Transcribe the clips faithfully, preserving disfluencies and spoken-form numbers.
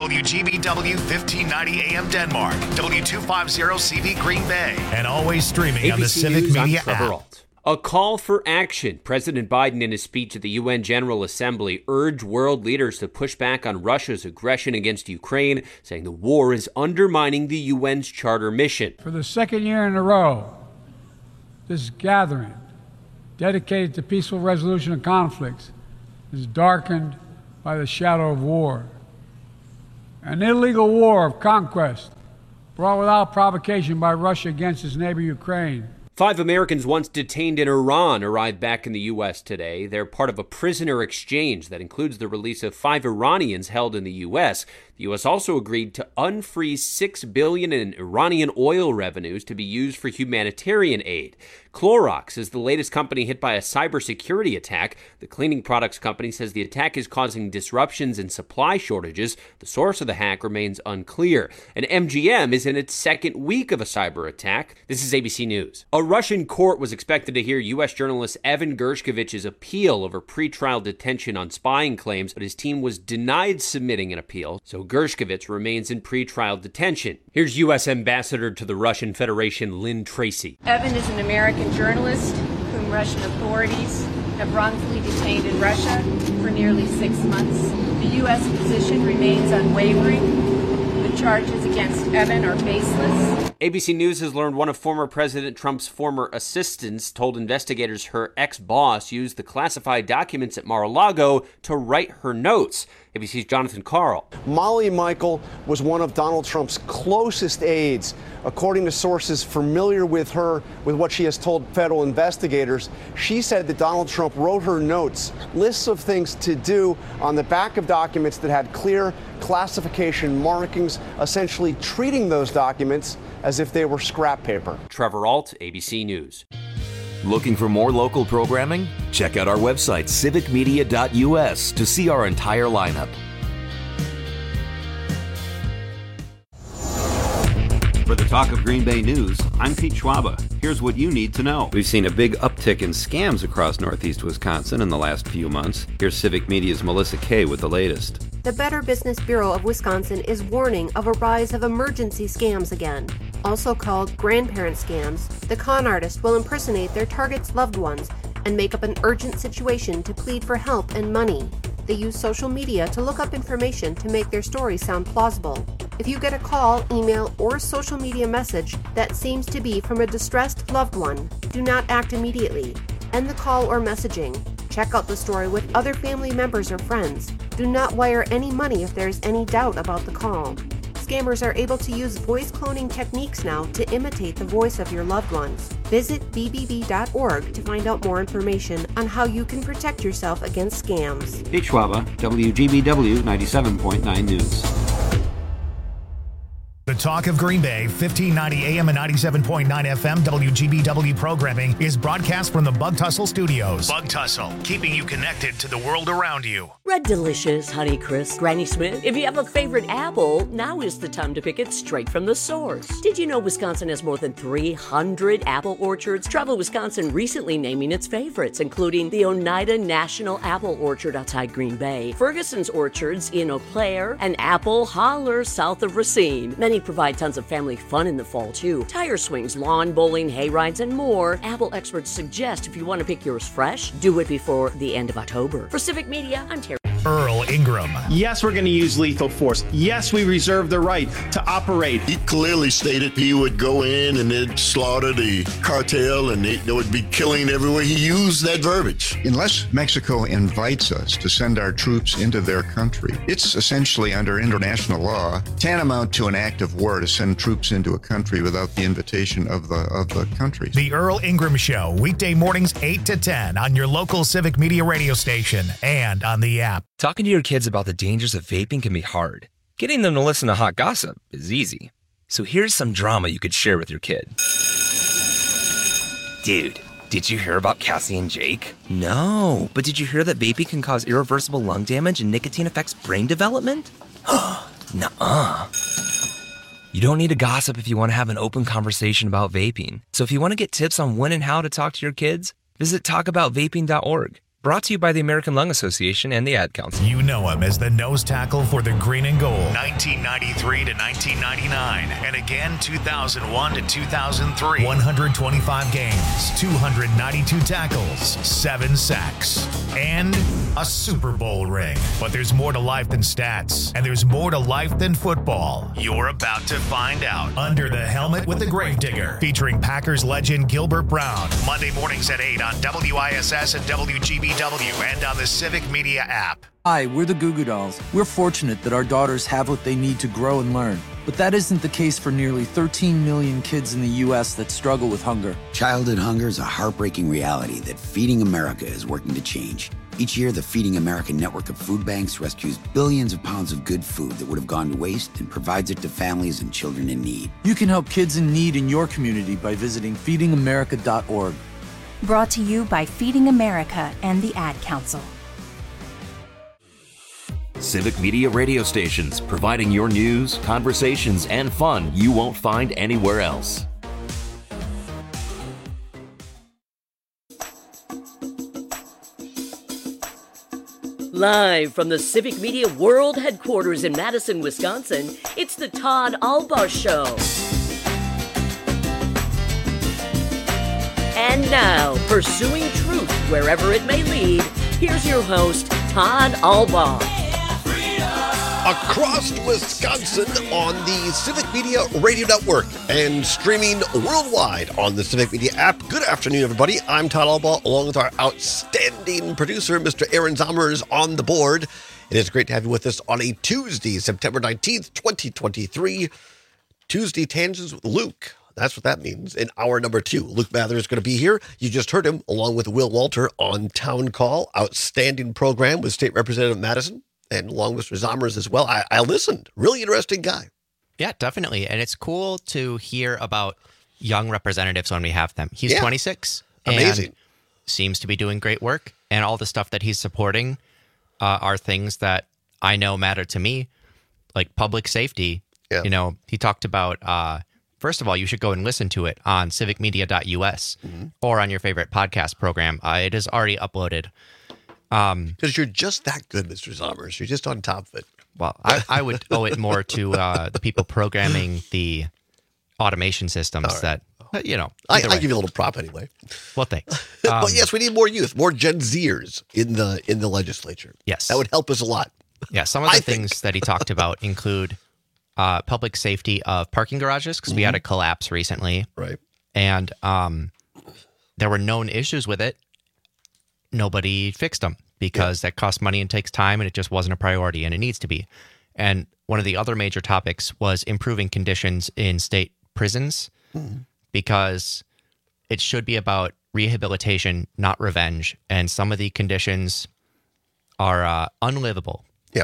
W G B W fifteen ninety A M Denmark, W two fifty C V Green Bay, and always streaming on the Civic News, Media I'm Trevor app. Ault. A call for action. President Biden, in his speech at the U N General Assembly, urged world leaders to push back on Russia's aggression against Ukraine, saying the war is undermining the U N's charter mission. For the second year in a row, this gathering, dedicated to peaceful resolution of conflicts, is darkened by the shadow of war. An illegal war of conquest brought without provocation by Russia against its neighbor Ukraine. Five Americans once detained in Iran arrived back in the U S today. They're part of a prisoner exchange that includes the release of five Iranians held in the U S. The U S also agreed to unfreeze six billion dollars in Iranian oil revenues to be used for humanitarian aid. Clorox is the latest company hit by a cybersecurity attack. The cleaning products company says the attack is causing disruptions and supply shortages. The source of the hack remains unclear. And M G M is in its second week of a cyber attack. This is A B C News. A Russian court was expected to hear U S journalist Evan Gershkovich's appeal over pretrial detention on spying claims, but his team was denied submitting an appeal, so Gershkovich remains in pretrial detention. Here's U S Ambassador to the Russian Federation, Lynn Tracy. Evan is an American journalist whom Russian authorities have wrongfully detained in Russia for nearly six months. The U S position remains unwavering. The charges against Evan are baseless. A B C News has learned one of former President Trump's former assistants told investigators her ex-boss used the classified documents at Mar-a-Lago to write her notes. A B C's Jonathan Karl. Molly Michael was one of Donald Trump's closest aides. According to sources familiar with her, with what she has told federal investigators, she said that Donald Trump wrote her notes, lists of things to do on the back of documents that had clear classification markings, essentially treating those documents as if they were scrap paper. Trevor Ault, A B C News. Looking for more local programming? Check out our website, civic media dot U S, to see our entire lineup. For the Talk of Green Bay News, I'm Pete Schwaba. Here's what you need to know. We've seen a big uptick in scams across northeast Wisconsin in the last few months. Here's Civic Media's Melissa Kay with the latest. The Better Business Bureau of Wisconsin is warning of a rise of emergency scams again. Also called grandparent scams, the con artist will impersonate their target's loved ones and make up an urgent situation to plead for help and money. They use social media to look up information to make their story sound plausible. If you get a call, email, or social media message that seems to be from a distressed loved one, do not act immediately. End the call or messaging. Check out the story with other family members or friends. Do not wire any money if there is any doubt about the call. Scammers are able to use voice cloning techniques now to imitate the voice of your loved ones. Visit b b b dot org to find out more information on how you can protect yourself against scams. Pete Schwaba, W G B W ninety-seven point nine News. The Talk of Green Bay, fifteen ninety A M and ninety-seven point nine F M W G B W programming is broadcast from the Bug Tussle Studios. Bug Tussle, keeping you connected to the world around you. Red Delicious, Honey Crisp, Granny Smith. If you have a favorite apple, now is the time to pick it straight from the source. Did you know Wisconsin has more than three hundred apple orchards? Travel Wisconsin recently naming its favorites, including the Oneida National Apple Orchard outside Green Bay, Ferguson's Orchards in Eau Claire, and Apple Holler south of Racine. Many provide tons of family fun in the fall, too. Tire swings, lawn bowling, hay rides, and more. Apple experts suggest if you want to pick yours fresh, do it before the end of October. For Civic Media, I'm Terry. Earl Ingram. Yes, we're going to use lethal force. Yes, we reserve the right to operate. He clearly stated he would go in and they'd slaughter the cartel and they, they would be killing everywhere. He used that verbiage. Unless Mexico invites us to send our troops into their country, it's essentially under international law tantamount to an act of war to send troops into a country without the invitation of the of the country. The Earl Ingram Show, weekday mornings eight to ten on your local Civic Media radio station and on the app. Talking to your kids about the dangers of vaping can be hard. Getting them to listen to hot gossip is easy. So here's some drama you could share with your kid. Dude, did you hear about Cassie and Jake? No, but did you hear that vaping can cause irreversible lung damage and nicotine affects brain development? Nuh-uh. You don't need to gossip if you want to have an open conversation about vaping. So if you want to get tips on when and how to talk to your kids, visit talk about vaping dot org. Brought to you by the American Lung Association and the Ad Council. You know him as the nose tackle for the Green and Gold, nineteen ninety-three to nineteen ninety-nine, and again two thousand one to two thousand three. one hundred twenty-five games, two hundred ninety-two tackles, seven sacks, and a Super Bowl ring. But there's more to life than stats, and there's more to life than football. You're about to find out. Under the Helmet with the Gravedigger, featuring Packers legend Gilbert Brown. Monday mornings at eight on W I S S and W G B W and on the Civic Media app. Hi, we're the Goo Goo Dolls. We're fortunate that our daughters have what they need to grow and learn. But that isn't the case for nearly thirteen million kids in the U S that struggle with hunger. Childhood hunger is a heartbreaking reality that Feeding America is working to change. Each year, the Feeding America network of food banks rescues billions of pounds of good food that would have gone to waste and provides it to families and children in need. You can help kids in need in your community by visiting feeding america dot org. Brought to you by Feeding America and the Ad Council. Civic Media radio stations, providing your news, conversations, and fun you won't find anywhere else. Live from the Civic Media World Headquarters in Madison, Wisconsin, it's the Todd Albaugh Show. And now, pursuing truth wherever it may lead, here's your host, Todd Albaugh. Across Wisconsin on the Civic Media Radio Network and streaming worldwide on the Civic Media app. Good afternoon, everybody. I'm Todd Albaugh, along with our outstanding producer, Mister Aaron Zommers, on the board. It is great to have you with us on a Tuesday, September nineteenth, twenty twenty-three. Tuesday Tangents with Luke. That's what that means. In hour number two, Luke Mather is going to be here. You just heard him along with Will Walter on Town Call. Outstanding program with State Representative Madison and along with Mister Zommers as well. I, I listened. Really interesting guy. Yeah, definitely. And it's cool to hear about young representatives when we have them. He's Yeah. twenty-six. Amazing. And seems to be doing great work. And all the stuff that he's supporting uh, are things that I know matter to me, like public safety. Yeah. You know, he talked about... Uh, First of all, you should go and listen to it on civic media dot U S mm-hmm. or on your favorite podcast program. Uh, it is already uploaded. Um, Because you're just that good, Mister Zommers. You're just on top of it. Well, I, I would owe it more to uh, the people programming the automation systems right. that, you know. I, either I way. give you a little prop anyway. Well, thanks. Um, but yes, we need more youth, more Gen Zers in the in the legislature. Yes. That would help us a lot. Yeah, some of the I things think. that he talked about include uh, public safety of parking garages, because we had a collapse recently. Right. And um, there were known issues with it. Nobody fixed them because that costs money and takes time, and it just wasn't a priority, and it needs to be. And one of the other major topics was improving conditions in state prisons, Mhm. because it should be about rehabilitation, not revenge. And some of the conditions are uh, unlivable. Yeah.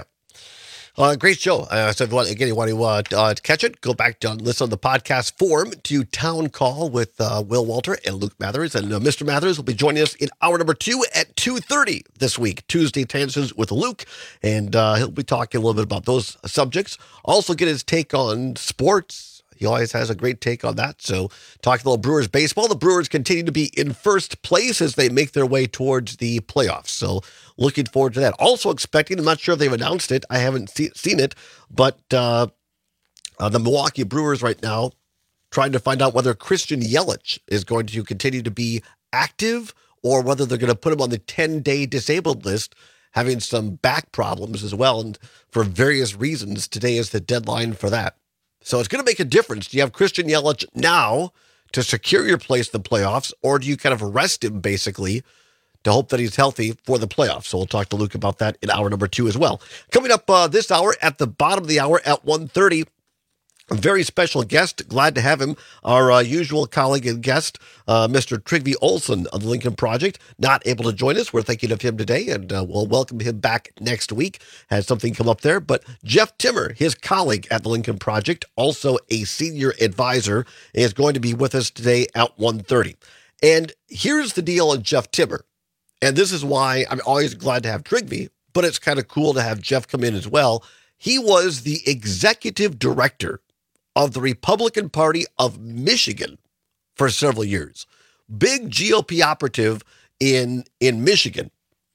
Uh, great show. Uh, so if you want, again, you want to uh, uh, catch it, go back to listen on the podcast form to Town Call with uh, Will Walter and Luke Mathers. And uh, Mister Mathers will be joining us in hour number two at two thirty this week, Tuesday Tangents with Luke. And uh, he'll be talking a little bit about those subjects. Also get his take on sports. He always has a great take on that. So talk a little Brewers baseball. The Brewers continue to be in first place as they make their way towards the playoffs. So looking forward to that. Also expecting, I'm not sure if they've announced it. I haven't see, seen it, but uh, uh, the Milwaukee Brewers right now trying to find out whether Christian Yelich is going to continue to be active or whether they're going to put him on the ten-day disabled list, having some back problems as well. And for various reasons, today is the deadline for that. So it's going to make a difference. Do you have Christian Yelich now to secure your place in the playoffs, or do you kind of rest him basically to hope that he's healthy for the playoffs? So we'll talk to Luke about that in hour number two as well. Coming up uh, this hour, at the bottom of the hour at one thirty, a very special guest. Glad to have him, our uh, usual colleague and guest, uh, Mister Trygve Olsen of the Lincoln Project. Not able to join us. We're thinking of him today, and uh, we'll welcome him back next week. Has something come up there. But Jeff Timmer, his colleague at the Lincoln Project, also a senior advisor, is going to be with us today at one thirty. And here's the deal on Jeff Timmer. And this is why I'm always glad to have Trygve, but it's kind of cool to have Jeff come in as well. He was the executive director of the Republican Party of Michigan for several years. Big G O P operative in, in Michigan.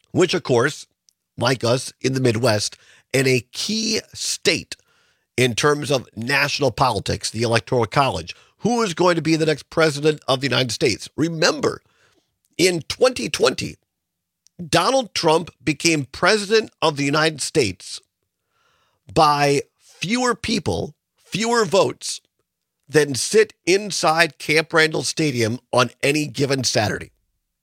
which, of course, like us in the Midwest, and a key state in terms of national politics, the Electoral College. Who is going to be the next president of the United States? Remember, in twenty twenty, Donald Trump became president of the United States by fewer people, fewer votes than sit inside Camp Randall Stadium on any given Saturday.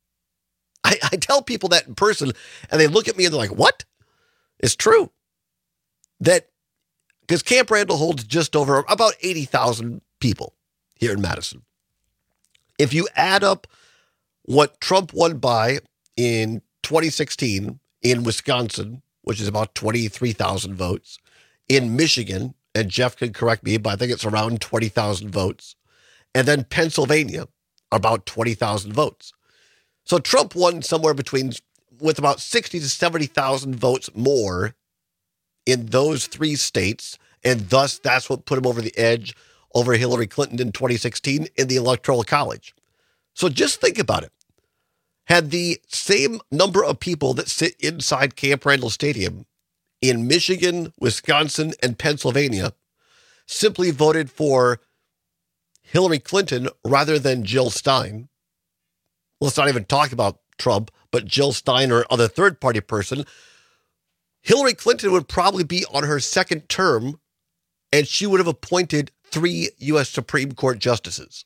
I, I tell people that in person, and they look at me and they're like, what? It's true. That, because Camp Randall holds just over about eighty thousand people here in Madison. If you add up what Trump won by in twenty sixteen in Wisconsin, which is about twenty-three thousand votes, in Michigan, and Jeff can correct me, but I think it's around twenty thousand votes, and then Pennsylvania, about twenty thousand votes. So Trump won somewhere between, with about sixty to seventy thousand votes more in those three states, and thus that's what put him over the edge over Hillary Clinton in twenty sixteen in the Electoral College. So just think about it. Had the same number of people that sit inside Camp Randall Stadium in Michigan, Wisconsin, and Pennsylvania simply voted for Hillary Clinton rather than Jill Stein, let's not even talk about Trump, but Jill Stein or other third-party person, Hillary Clinton would probably be on her second term, and she would have appointed three U S Supreme Court justices.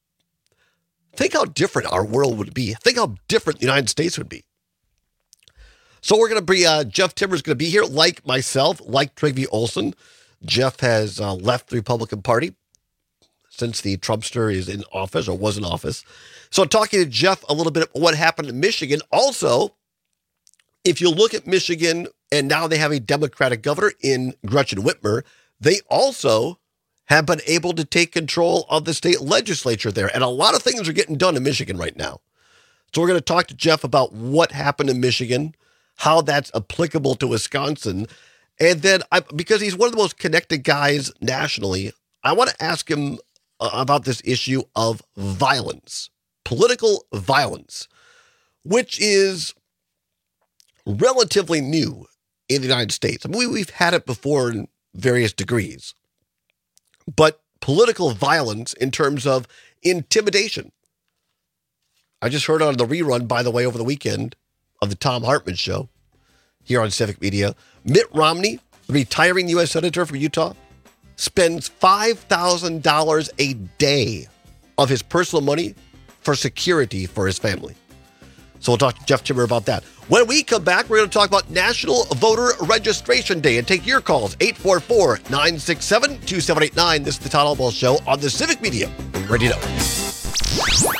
Think how different our world would be. Think how different the United States would be. So we're going to be, uh, Jeff Timmer's going to be here, like myself, like Trygve Olsen. Jeff has uh, left the Republican Party since the Trumpster is in office or was in office. So talking to Jeff a little bit about what happened in Michigan. Also, if you look at Michigan, and now they have a Democratic governor in Gretchen Whitmer, they also have been able to take control of the state legislature there. And a lot of things are getting done in Michigan right now. So we're going to talk to Jeff about what happened in Michigan, how that's applicable to Wisconsin. And then, I, because he's one of the most connected guys nationally, I want to ask him uh, about this issue of violence, political violence, which is relatively new in the United States. I mean, we, we've had it before in various degrees. But political violence in terms of intimidation. I just heard on the rerun, by the way, over the weekend of the Thom Hartmann show here on Civic Media, Mitt Romney, the retiring U S Senator from Utah, spends five thousand dollars a day of his personal money for security for his family. So we'll talk to Jeff Timmer about that. When we come back, we're going to talk about National Voter Registration Day and take your calls, eight four four, nine six seven, two seven eight nine. This is the Todd Albaugh Show on the Civic Media Radio Network.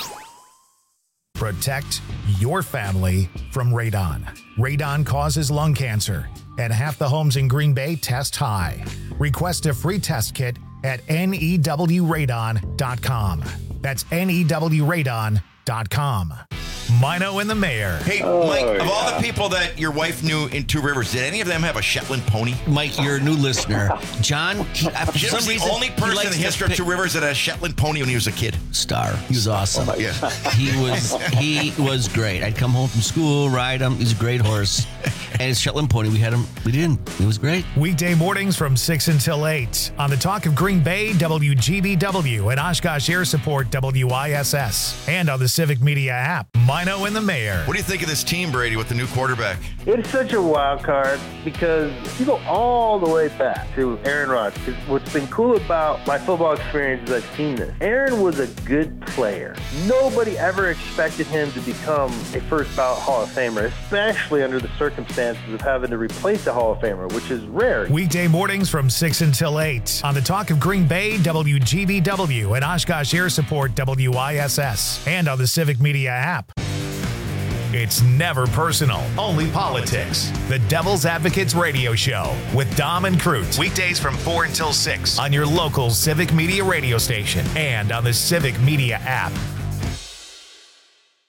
Protect your family from radon. Radon causes lung cancer, and half the homes in Green Bay test high. Request a free test kit at N E W radon dot com. That's N E W radon dot com. Mino and the Mayor. Hey, oh, Mike, of yeah. all the people that your wife knew in Two Rivers, did any of them have a Shetland pony? Mike, you're a new listener. John, he, for Jim some was the reason, only person in the history of Two Rivers that had a Shetland pony when he was a kid. Star. He was awesome. Oh, yeah. He was he was great. I'd come home from school, ride him. He's a great horse. And his Shetland pony, we had him, we didn't. It was great. Weekday mornings from six until eight on the Talk of Green Bay, W G B W, and Oshkosh Air Support, W I S S, and on the Civic Media app. Mino and the Mayor. What do you think of this team, Brady, with the new quarterback? It's such a wild card because you go all the way back to Aaron Rodgers. What's been cool about my football experience is I've seen this. Aaron was a good player. Nobody ever expected him to become a first ballot Hall of Famer, especially under the circumstances of having to replace a Hall of Famer, which is rare. Weekday mornings from six until eight on the Talk of Green Bay, W G B W, and Oshkosh Air Support, W I S S, and on the Civic Media app. It's never personal, only politics. The Devil's Advocates Radio Show with Dom and Cruz. Weekdays from four until six on your local Civic Media radio station and on the Civic Media app.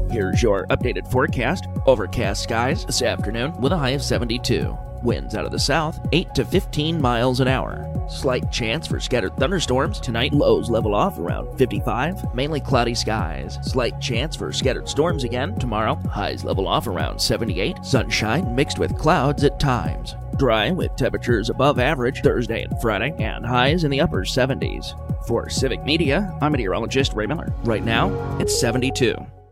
Here's your updated forecast. Overcast skies this afternoon with a high of seventy-two. Winds out of the south, eight to fifteen miles an hour. Slight chance for scattered thunderstorms. Tonight, lows level off around fifty-five. Mainly cloudy skies. Slight chance for scattered storms again. Tomorrow, highs level off around seventy-eight. Sunshine mixed with clouds at times. Dry with temperatures above average Thursday and Friday, and highs in the upper seventies. For Civic Media, I'm meteorologist Ray Miller. Right now, it's seventy-two.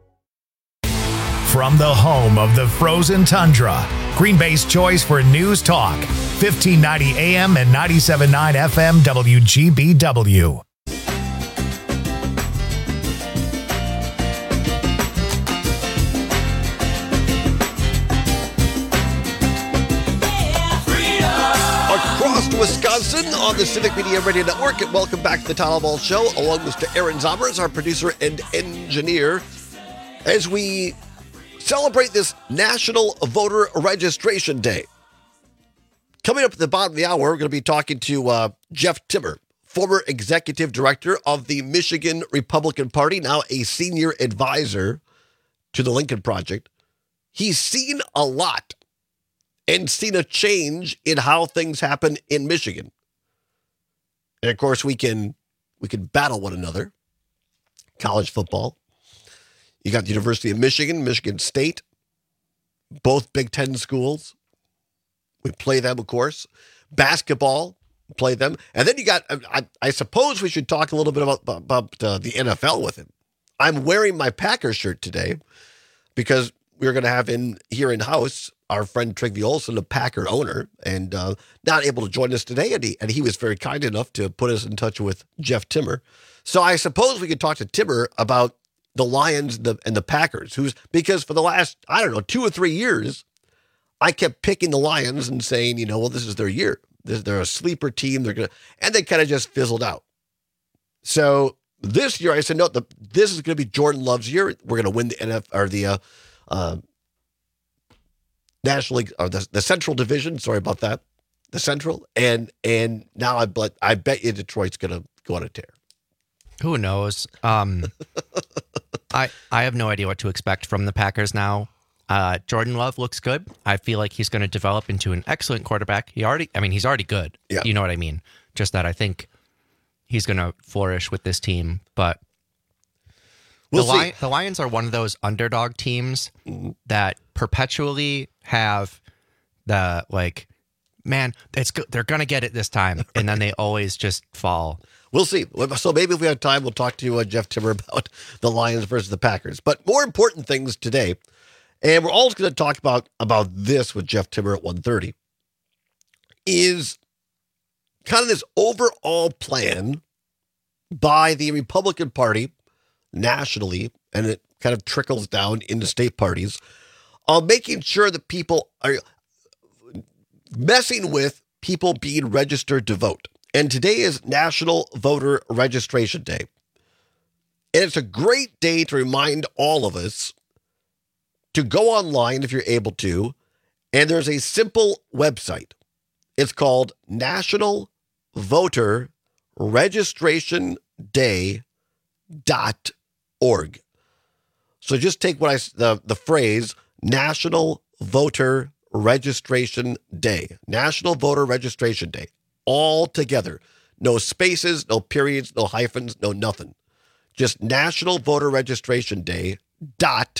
From the home of the frozen tundra, Green Bay's choice for news talk, fifteen ninety A M and ninety-seven point nine F M W G B W. Across Wisconsin on the Civic Media Radio Network, and welcome back to the Town Hall Show, along with Mister Aaron Zommers, our producer and engineer, as we celebrate this National Voter Registration Day. Coming up at the bottom of the hour, we're going to be talking to uh, Jeff Timmer, former executive director of the Michigan Republican Party, now a senior advisor to the Lincoln Project. He's seen a lot and seen a change in how things happen in Michigan. And of course, we can we can battle one another. College football. You got the University of Michigan, Michigan State, both Big Ten schools. We play them, of course. Basketball, play them. And then you got, I, I suppose we should talk a little bit about, about uh, the N F L with him. I'm wearing my Packers shirt today because we're going to have in here in-house our friend Trygve Olsen, a Packer owner, and uh, not able to join us today. And he, and he was very kind enough to put us in touch with Jeff Timmer. So I suppose we could talk to Timmer about the Lions the, and the Packers, who's because for the last, I don't know, two or three years, I kept picking the Lions and saying, you know, well, this is their year. They're a sleeper team. They're gonna, and they kind of just fizzled out. So this year, I said, no, the, this is going to be Jordan Love's year. We're going to win the N F or the uh, uh, National League or the, the Central Division. Sorry about that, the Central. And and now I bet I bet you Detroit's going to go on a tear. Who knows? Um, I I have no idea what to expect from the Packers now. Uh, Jordan Love looks good. I feel like he's going to develop into an excellent quarterback. He already, I mean, he's already good. Yeah. You know what I mean? Just that I think he's going to flourish with this team. But we'll the, see. Li- the Lions are one of those underdog teams mm-hmm. that perpetually have the like, man, it's go- they're going to get it this time, and right. then they always just fall. We'll see. So maybe if we have time, we'll talk to uh, Jeff Timmer about the Lions versus the Packers. But more important things today, and we're also going to talk about, about this with Jeff Timmer at one thirty, is kind of this overall plan by the Republican Party nationally, and it kind of trickles down into state parties, on making sure that people are messing with people being registered to vote. And today is National Voter Registration Day. And it's a great day to remind all of us to go online if you're able to. And there's a simple website. It's called National Voter Registration Day dot org. So just take what I the, the phrase National Voter Registration Day. National Voter Registration Day. All together. No spaces, no periods, no hyphens, no nothing. Just National Voter Registration Day dot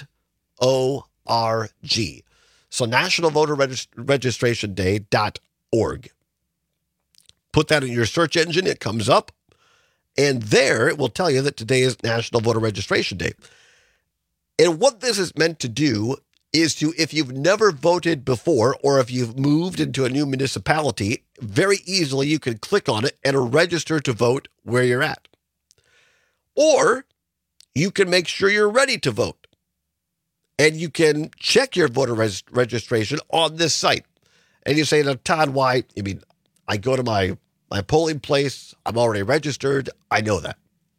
org. So National Voter Regist- Registration Day dot org. Put that in your search engine, it comes up, and there it will tell you that today is National Voter Registration Day. And what this is meant to do is to, if you've never voted before, or if you've moved into a new municipality, very easily you can click on it and register to vote where you're at. Or you can make sure you're ready to vote. And you can check your voter res- registration on this site. And you say, now, Todd, why? I mean, I go to my, my polling place. I'm already registered. I know that.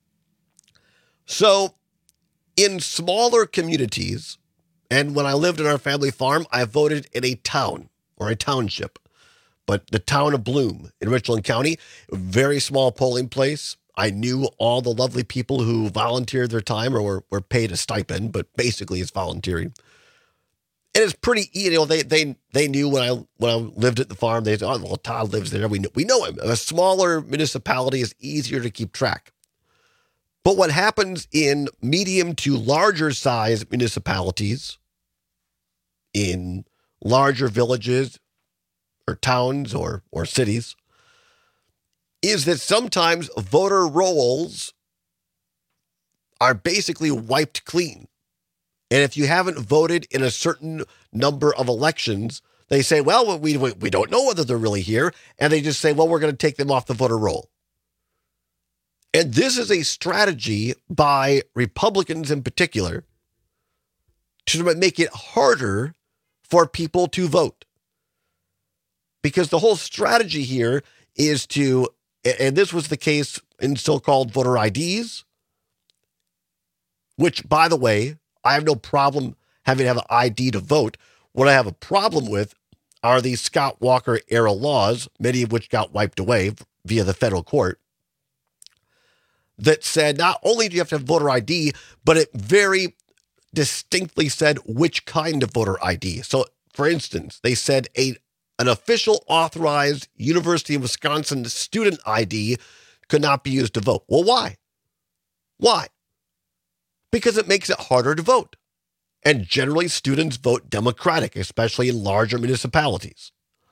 So in smaller communities, and when I lived in our family farm, I voted in a town or a township. But the town of Bloom in Richland County, very small polling place. I knew all the lovely people who volunteered their time or were, were paid a stipend, but basically it's volunteering. And it's pretty, you know, they they they knew when I when I lived at the farm, they said, oh, well, Todd lives there. We know, we know him. A smaller municipality is easier to keep track. But what happens in medium to larger size municipalities, in larger villages or towns or, or cities, is that sometimes voter rolls are basically wiped clean. And if you haven't voted in a certain number of elections, they say, well, we, we don't know whether they're really here. And they just say, well, we're going to take them off the voter roll. And this is a strategy by Republicans in particular to make it harder for people to vote. Because the whole strategy here is to, and this was the case in so-called voter I Ds, which, by the way, I have no problem having to have an I D to vote. What I have a problem with are these Scott Walker era laws, many of which got wiped away via the federal court, that said not only do you have to have voter I D, but it very distinctly said which kind of voter I D. So, for instance, they said a an official authorized University of Wisconsin student I D could not be used to vote. Well, why? Why? Because it makes it harder to vote. And generally, students vote Democratic, especially in larger municipalities.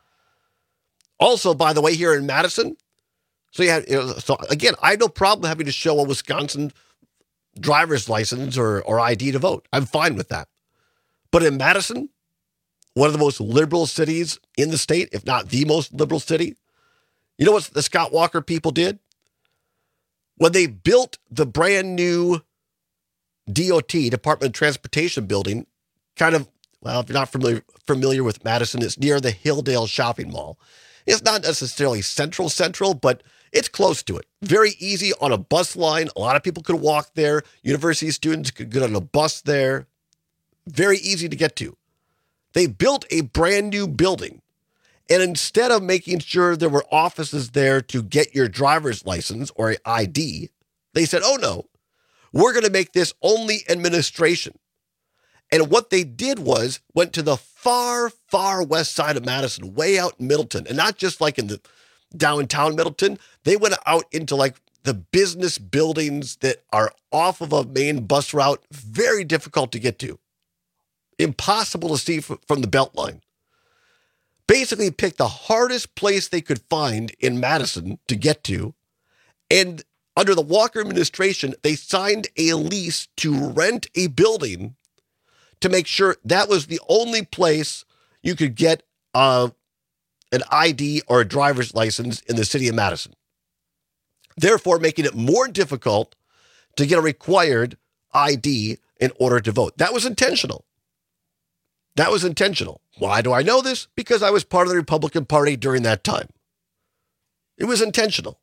Also, by the way, here in Madison, so yeah, you know, so again, I have no problem having to show a Wisconsin driver's license or, or I D to vote. I'm fine with that. But in Madison, one of the most liberal cities in the state, if not the most liberal city, you know what the Scott Walker people did? When they built the brand new D O T, Department of Transportation building, kind of, well, if you're not familiar, familiar with Madison, it's near the Hilldale Shopping Mall. It's not necessarily central, central, but it's close to it. Very easy on a bus line. A lot of people could walk there. University students could get on a bus there. Very easy to get to. They built a brand new building. And instead of making sure there were offices there to get your driver's license or an I D, they said, oh no, we're going to make this only administration. And what they did was went to the far, far west side of Madison, way out in Middleton. And not just like in the downtown Middleton. They went out into like the business buildings that are off of a main bus route. Very difficult to get to. Impossible to see from the Beltline. Basically picked the hardest place they could find in Madison to get to. And under the Walker administration, they signed a lease to rent a building to make sure that was the only place you could get uh, an I D or a driver's license in the city of Madison. Therefore, making it more difficult to get a required I D in order to vote. That was intentional. That was intentional. Why do I know this? Because I was part of the Republican Party during that time. It was intentional.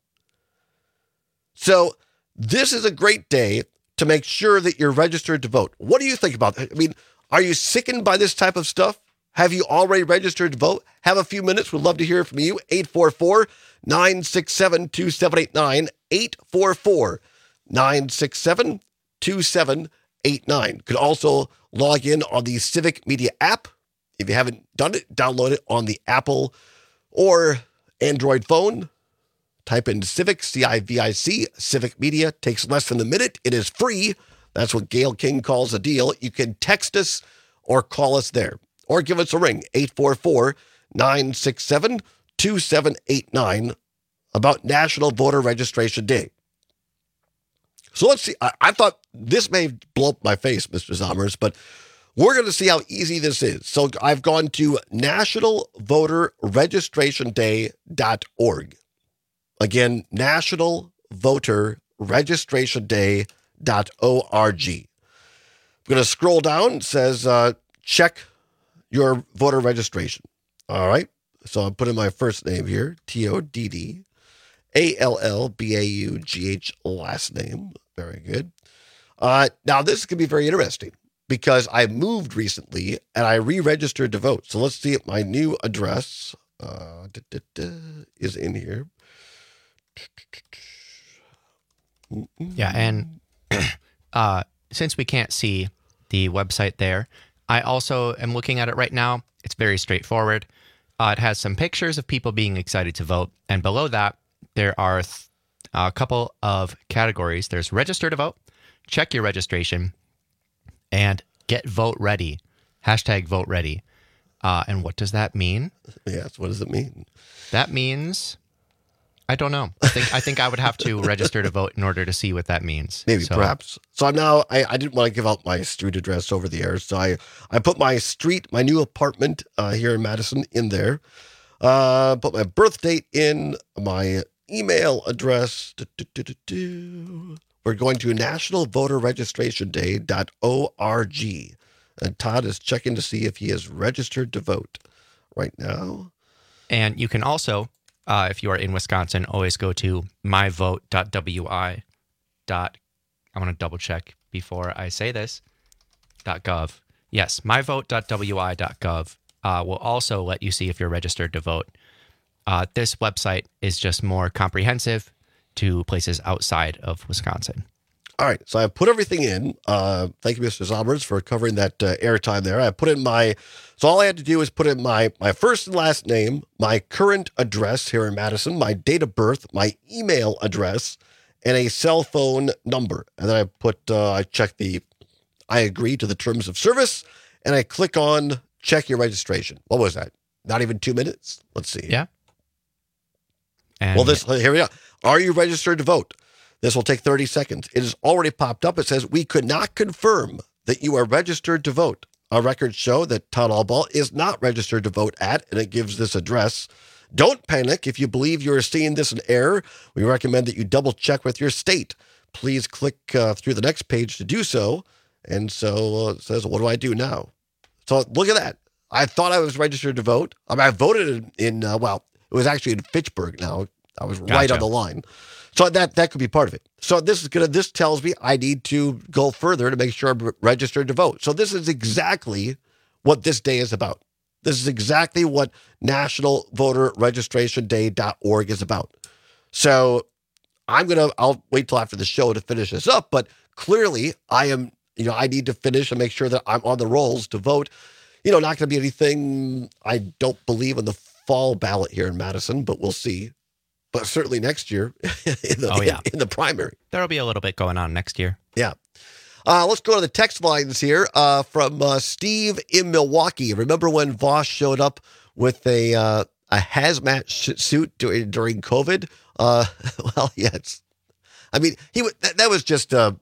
So this is a great day to make sure that you're registered to vote. What do you think about that? I mean, are you sickened by this type of stuff? Have you already registered to vote? Have a few minutes. We'd love to hear from you. eight four four, nine six seven, two seven eight nine. eight four four, nine six seven, two seven eight nine. Could also log in on the Civic Media app. If you haven't done it, download it on the Apple or Android phone. Type in Civic, C I V I C, Civic Media. Takes less than a minute. It is free. That's what Gail King calls a deal. You can text us or call us there. Or give us a ring, eight four four, nine six seven, two seven eight nine, about National Voter Registration Day. So let's see. I, I thought this may blow up my face, Mister Zommers, but we're going to see how easy this is. So I've gone to national voter registration day dot org. Again, national voter registration day dot org. I'm going to scroll down. It says, uh, check your voter registration. All right. So I'm putting my first name here, T O D D A L L B A U G H last name. Very good. Uh, now, this can be very interesting because I moved recently and I re-registered to vote. So let's see if my new address uh, da, da, da, is in here. Yeah, and uh, since we can't see the website there, I also am looking at it right now. It's very straightforward. Uh, it has some pictures of people being excited to vote, and below that, there are th- a couple of categories. There's register to vote, check your registration, and get vote ready. Hashtag vote ready. Uh, and what does that mean? Yes, what does it mean? That means, I don't know. I think I think I would have to register to vote in order to see what that means. Maybe, so, perhaps. So I'm now, I, I didn't want to give out my street address over the air, so I, I put my street, my new apartment uh, here in Madison in there. Uh, put my birth date in, my email address. Do, do, do, do, do. We're going to national voter registration day dot org. And Todd is checking to see if he is registered to vote right now. And you can also, uh, if you are in Wisconsin, always go to my vote dot w i. I want to double check before I say this. .gov. Yes, my vote dot w i dot gov uh, will also let you see if you're registered to vote. Uh, this website is just more comprehensive to places outside of Wisconsin. All right, so I put everything in. Uh, thank you, Mister Zombers, for covering that uh, airtime there. I put in my, so all I had to do is put in my my first and last name, my current address here in Madison, my date of birth, my email address, and a cell phone number. And then I put, uh, I check the, I agree to the terms of service, and I click on check your registration. What was that? Not even two minutes? Let's see. Yeah. And well, this here we go. Are you registered to vote? This will take thirty seconds. It has already popped up. It says, we could not confirm that you are registered to vote. Our records show that Todd Albaugh is not registered to vote at, and it gives this address. Don't panic. If you believe you are seeing this in error, we recommend that you double check with your state. Please click uh, through the next page to do so. And so uh, it says, what do I do now? So look at that. I thought I was registered to vote. I mean, I voted in, in uh, well, it was actually in Fitchburg now. I was Gotcha. right on the line. So that that could be part of it. So this is gonna this tells me I need to go further to make sure I'm registered to vote. So this is exactly what this day is about. This is exactly what national voter registration day dot org is about. So I'm gonna I'll wait till after the show to finish this up, but clearly I am, you know, I need to finish and make sure that I'm on the rolls to vote. You know, not gonna be anything I don't believe in the fall ballot here in Madison, but we'll see. But certainly next year in the, oh, yeah. in, in the primary. There'll be a little bit going on next year. Yeah. Uh, let's go to the text lines here uh, from uh, Steve in Milwaukee. Remember when Voss showed up with a uh, a hazmat sh- suit during, during COVID? Uh, well, yes. I mean, he w- that, that was just a,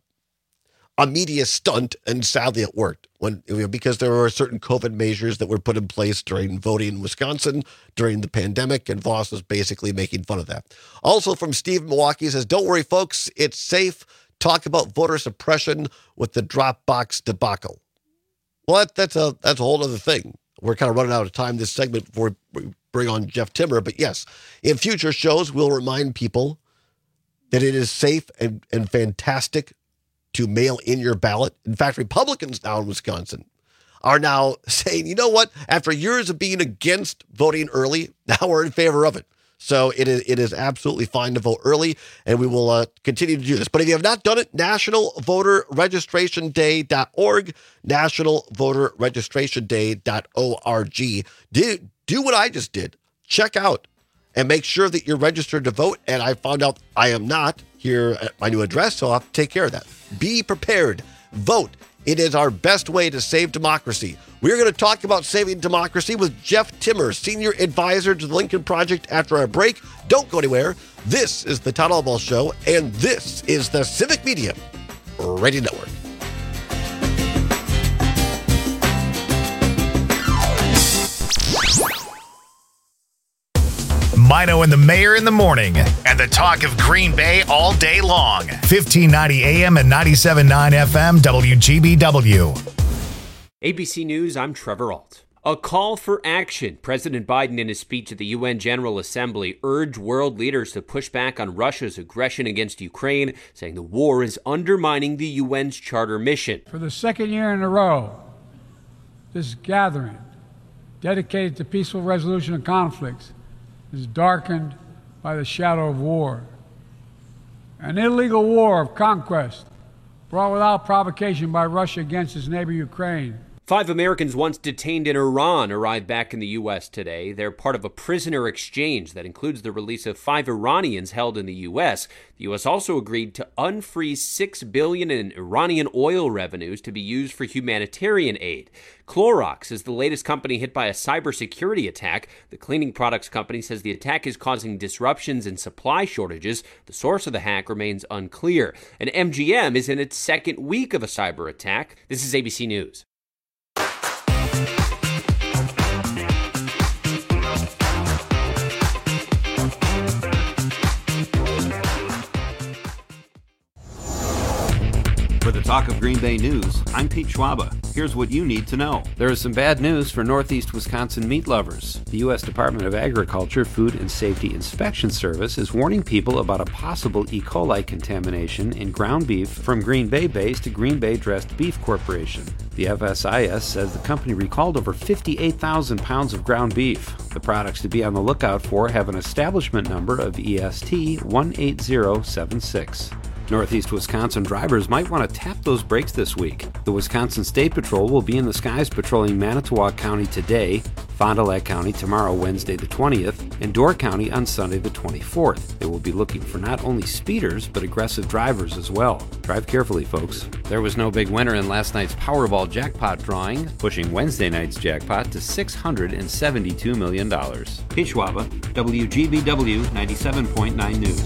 a media stunt, and sadly it worked. When you know, because there were certain COVID measures that were put in place during voting in Wisconsin during the pandemic, and Voss was basically making fun of that. Also from Steve in Milwaukee says, don't worry, folks, it's safe. Talk about voter suppression with the Dropbox debacle. Well, that, that's a that's a whole other thing. We're kind of running out of time this segment before we bring on Jeff Timmer. But yes, in future shows, we'll remind people that it is safe and, and fantastic to mail in your ballot. In fact, Republicans now in Wisconsin are now saying, you know what? After years of being against voting early, now we're in favor of it. So it is it is absolutely fine to vote early, and we will uh, continue to do this. But if you have not done it, national voter registration day dot org, national voter registration day dot org. Do, do what I just did. Check out and make sure that you're registered to vote. And I found out I am not here at my new address, so I'll have to take care of that. Be prepared. Vote. It is our best way to save democracy. We're going to talk about saving democracy with Jeff Timmer, Senior Advisor to the Lincoln Project, after our break. Don't go anywhere. This is the Todd Albaugh Show, and this is the Civic Media Radio Network. Mino and the Mayor in the morning, and the talk of Green Bay all day long. fifteen ninety A M and ninety-seven point nine F M W G B W. A B C News, I'm Trevor Ault. A call for action. President Biden, in his speech at the U N General Assembly, urged world leaders to push back on Russia's aggression against Ukraine, saying the war is undermining the U N's charter mission. For the second year in a row, this gathering, dedicated to peaceful resolution of conflicts, is darkened by the shadow of war. An illegal war of conquest brought without provocation by Russia against its neighbor Ukraine. Five Americans once detained in Iran arrived back in the U S today. They're part of a prisoner exchange that includes the release of five Iranians held in the U S. The U S also agreed to unfreeze six billion dollars in Iranian oil revenues to be used for humanitarian aid. Clorox is the latest company hit by a cybersecurity attack. The cleaning products company says the attack is causing disruptions and supply shortages. The source of the hack remains unclear. And M G M is in its second week of a cyber attack. This is A B C News. For the Talk of Green Bay News, I'm Pete Schwaba. Here's what you need to know. There is some bad news for Northeast Wisconsin meat lovers. The U S Department of Agriculture Food and Safety Inspection Service is warning people about a possible E. coli contamination in ground beef from Green Bay-based Green Bay Dressed Beef Corporation. The F S I S says the company recalled over fifty-eight thousand pounds of ground beef. The products to be on the lookout for have an establishment number of E S T one eight zero seven six. Northeast Wisconsin drivers might want to tap those brakes this week. The Wisconsin State Patrol will be in the skies patrolling Manitowoc County today, Fond du Lac County tomorrow, Wednesday the twentieth, and Door County on Sunday the twenty-fourth. They will be looking for not only speeders, but aggressive drivers as well. Drive carefully, folks. There was no big winner in last night's Powerball jackpot drawing, pushing Wednesday night's jackpot to six hundred seventy-two million dollars. Pete Schwaba, W G B W ninety-seven point nine News.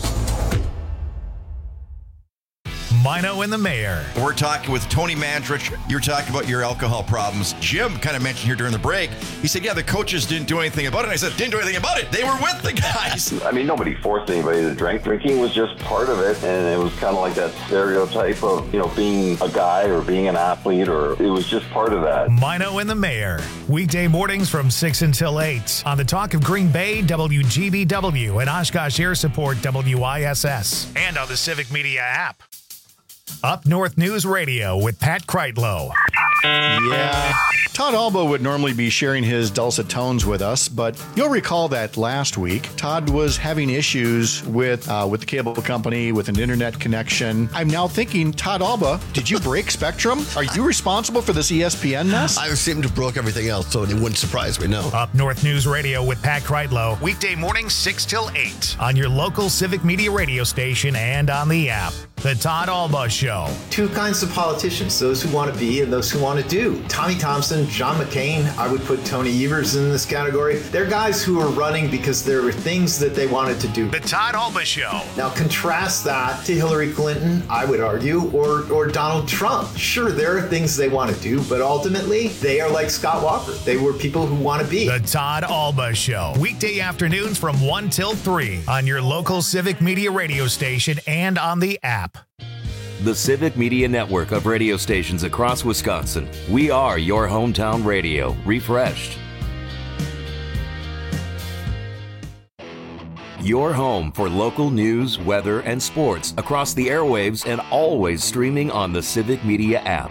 Mino and the Mayor. We're talking with Tony Mandrich. You're talking about your alcohol problems. Jim kind of mentioned here during the break. He said, yeah, the coaches didn't do anything about it. And I said, didn't do anything about it. They were with the guys. I mean, nobody forced anybody to drink. Drinking was just part of it. And it was kind of like that stereotype of, you know, being a guy or being an athlete, or it was just part of that. Mino and the Mayor. Weekday mornings from six until eight on the Talk of Green Bay, W G B W, and Oshkosh Air Support, W I S S, and on the Civic Media app. Up North News Radio with Pat Kreitlow. Yeah. Todd Alba would normally be sharing his dulcet tones with us, but you'll recall that last week, Todd was having issues with uh, with the cable company, with an internet connection. I'm now thinking, Todd Alba, did you break Spectrum? Are you responsible for this E S P N mess? I seem to broke everything else, so it wouldn't surprise me, no. Up North News Radio with Pat Kreitlow. Weekday mornings six till eight on your local Civic Media radio station and on the app. The Todd Alba Show. Two kinds of politicians, those who want to be and those who want to do. Tommy Thompson, John McCain, I would put Tony Evers in this category. They're guys who are running because there were things that they wanted to do. The Todd Alba Show. Now contrast that to Hillary Clinton, I would argue, or, or Donald Trump. Sure, there are things they want to do, but ultimately, they are like Scott Walker. They were people who want to be. The Todd Alba Show. Weekday afternoons from one till three on your local Civic Media radio station and on the app. The Civic Media network of radio stations across Wisconsin. We are your hometown radio, refreshed. Your home for local news, weather, and sports across the airwaves and always streaming on the Civic Media app.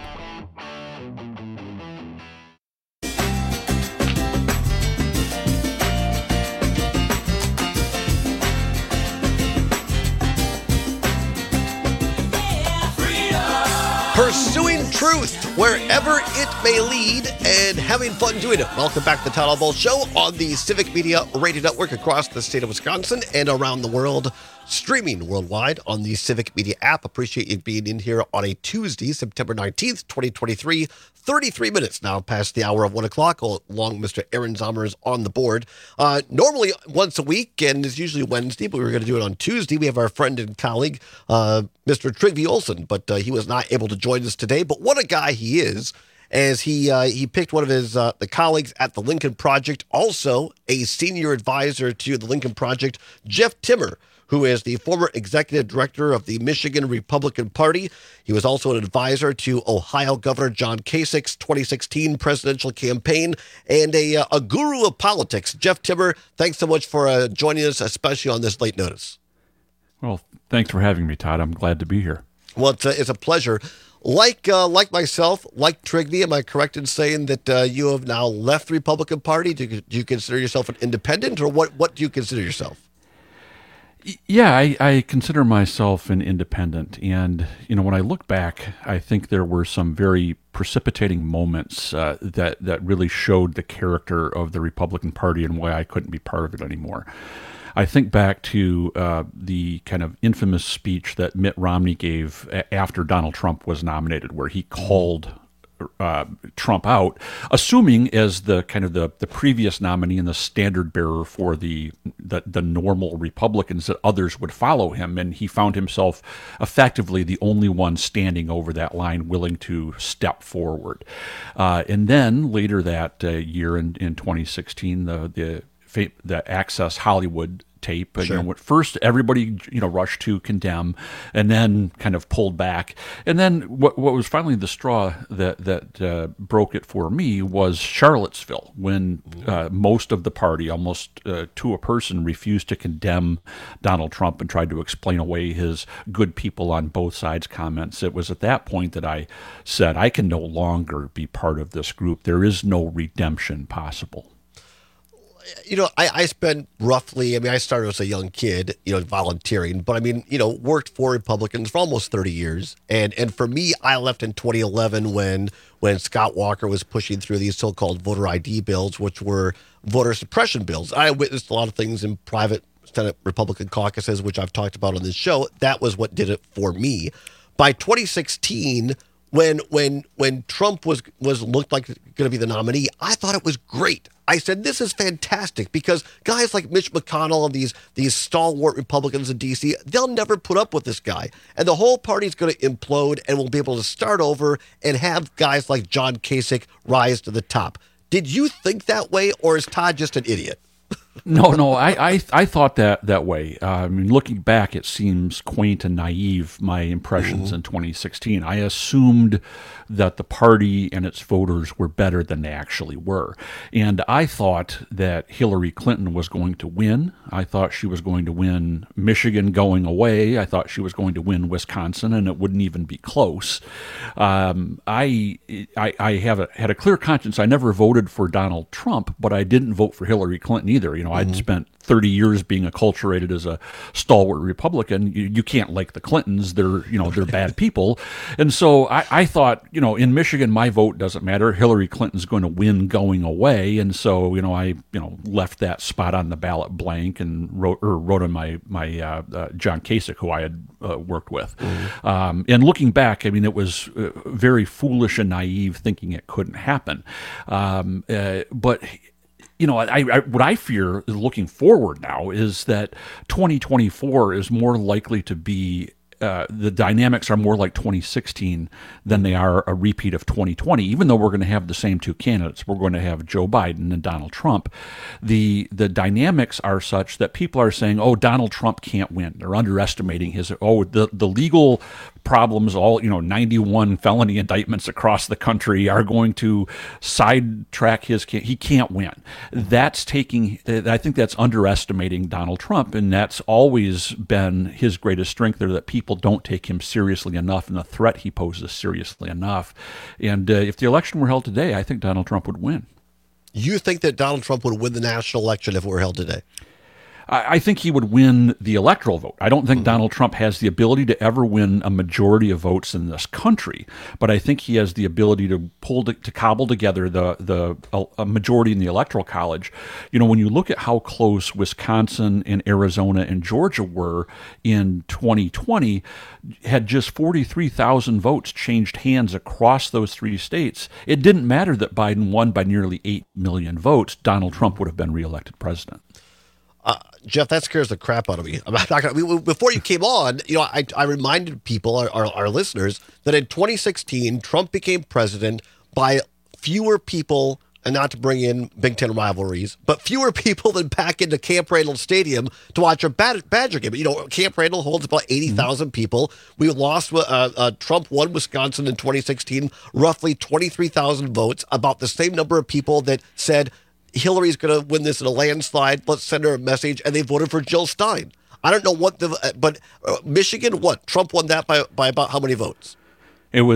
Pursuing truth wherever it may lead and having fun doing it. Welcome back to the Todd Alba Show on the Civic Media Radio Network across the state of Wisconsin and around the world, streaming worldwide on the Civic Media app. Appreciate you being in here on a Tuesday, September nineteenth, twenty twenty-three. thirty-three minutes now past the hour of one o'clock. Along Mister Aaron Zommers on the board. Uh, normally once a week, and it's usually Wednesday, but we were going to do it on Tuesday. We have our friend and colleague, uh, Mister Trygve Olsen, but uh, he was not able to join us today. But what a guy he is, as he uh, he picked one of his uh, the colleagues at the Lincoln Project, also a senior advisor to the Lincoln Project, Jeff Timmer, who is the former executive director of the Michigan Republican Party. He was also an advisor to Ohio Governor John Kasich's twenty sixteen presidential campaign and a, uh, a guru of politics. Jeff Timmer, thanks so much for uh, joining us, especially on this late notice. Well, thanks for having me, Todd. I'm glad to be here. Well, it's a, it's a pleasure. Like uh, like myself, like Trygve, am I correct in saying that uh, you have now left the Republican Party? Do you, do you consider yourself an independent, or what, what do you consider yourself? Yeah, I, I consider myself an independent. And, you know, when I look back, I think there were some very precipitating moments uh, that, that really showed the character of the Republican Party and why I couldn't be part of it anymore. I think back to uh, the kind of infamous speech that Mitt Romney gave after Donald Trump was nominated, where he called Uh, Trump out, assuming as the kind of the, the previous nominee and the standard bearer for the, the the normal Republicans that others would follow him, and he found himself effectively the only one standing over that line, willing to step forward. Uh, and then later that uh, year in, in twenty sixteen, the the the Access Hollywood tape. Sure. You know, at first everybody, you know, rushed to condemn, and then kind of pulled back. And then what what was finally the straw that that uh, broke it for me was Charlottesville, when uh, most of the party, almost uh, to a person, refused to condemn Donald Trump and tried to explain away his good people on both sides comments. It was at that point that I said, I can no longer be part of this group. There is no redemption possible. You know, I, I spent roughly, I mean, I started as a young kid, you know, volunteering, but I mean, you know, worked for Republicans for almost thirty years. And and for me, I left in twenty eleven when when Scott Walker was pushing through these so-called voter I D bills, which were voter suppression bills. I witnessed a lot of things in private Senate Republican caucuses, which I've talked about on this show. That was what did it for me. By twenty sixteen, when when when Trump was was looked like going to be the nominee, I thought it was great. I said, this is fantastic, because guys like Mitch McConnell and these these stalwart Republicans in D C, they'll never put up with this guy. And the whole party's going to implode, and we'll be able to start over and have guys like John Kasich rise to the top. Did you think that way, or is Todd just an idiot? No, no, I, I I thought that that way. Uh, I mean, looking back, it seems quaint and naive, my impressions mm-hmm. in twenty sixteen. I assumed that the party and its voters were better than they actually were. And I thought that Hillary Clinton was going to win. I thought she was going to win Michigan going away. I thought she was going to win Wisconsin, and it wouldn't even be close. Um, I, I I have a, had a clear conscience. I never voted for Donald Trump, but I didn't vote for Hillary Clinton either. You know, mm-hmm. I'd spent thirty years being acculturated as a stalwart Republican. You, you can't like the Clintons. They're, you know, they're bad people. And so I, I thought, you know, in Michigan, my vote doesn't matter. Hillary Clinton's going to win going away. And so, you know, I, you know, left that spot on the ballot blank and wrote, or wrote on my, my, uh, uh, John Kasich, who I had uh, worked with. Mm-hmm. Um, and looking back, I mean, it was uh, very foolish and naive thinking it couldn't happen. Um, uh, but You know, I, I, what I fear looking forward now is that twenty twenty-four is more likely to be, uh, the dynamics are more like twenty sixteen than they are a repeat of twenty twenty. Even though we're going to have the same two candidates, we're going to have Joe Biden and Donald Trump. The the dynamics are such that people are saying, oh, Donald Trump can't win. They're underestimating his, oh, the, the legal problems, all, you know, ninety-one felony indictments across the country are going to sidetrack his, he can't win. That's taking, I think that's underestimating Donald Trump, and that's always been his greatest strength there, that people don't take him seriously enough and the threat he poses seriously enough. And uh, if the election were held today, I think Donald Trump would win. You think that Donald Trump would win the national election if it were held today? I think he would win the electoral vote. I don't think mm-hmm. Donald Trump has the ability to ever win a majority of votes in this country, but I think he has the ability to pull to, to cobble together the the a, a majority in the electoral college. You know, when you look at how close Wisconsin and Arizona and Georgia were in twenty twenty, had just forty-three thousand votes changed hands across those three states, it didn't matter that Biden won by nearly eight million votes. Donald Trump would have been reelected president. Uh, Jeff, that scares the crap out of me. I'm not gonna, we, before you came on, you know, I, I reminded people, our, our, our listeners, that in twenty sixteen, Trump became president by fewer people, and not to bring in Big Ten rivalries, but fewer people than back into Camp Randall Stadium to watch a Badger game. You know, Camp Randall holds about eighty thousand mm-hmm. people. We lost, uh, uh, Trump won Wisconsin in twenty sixteen, roughly twenty-three thousand votes, about the same number of people that said, Hillary's going to win this in a landslide. Let's send her a message. And they voted for Jill Stein. I don't know what the, but uh, Michigan, what? Trump won that by, by about how many votes? It was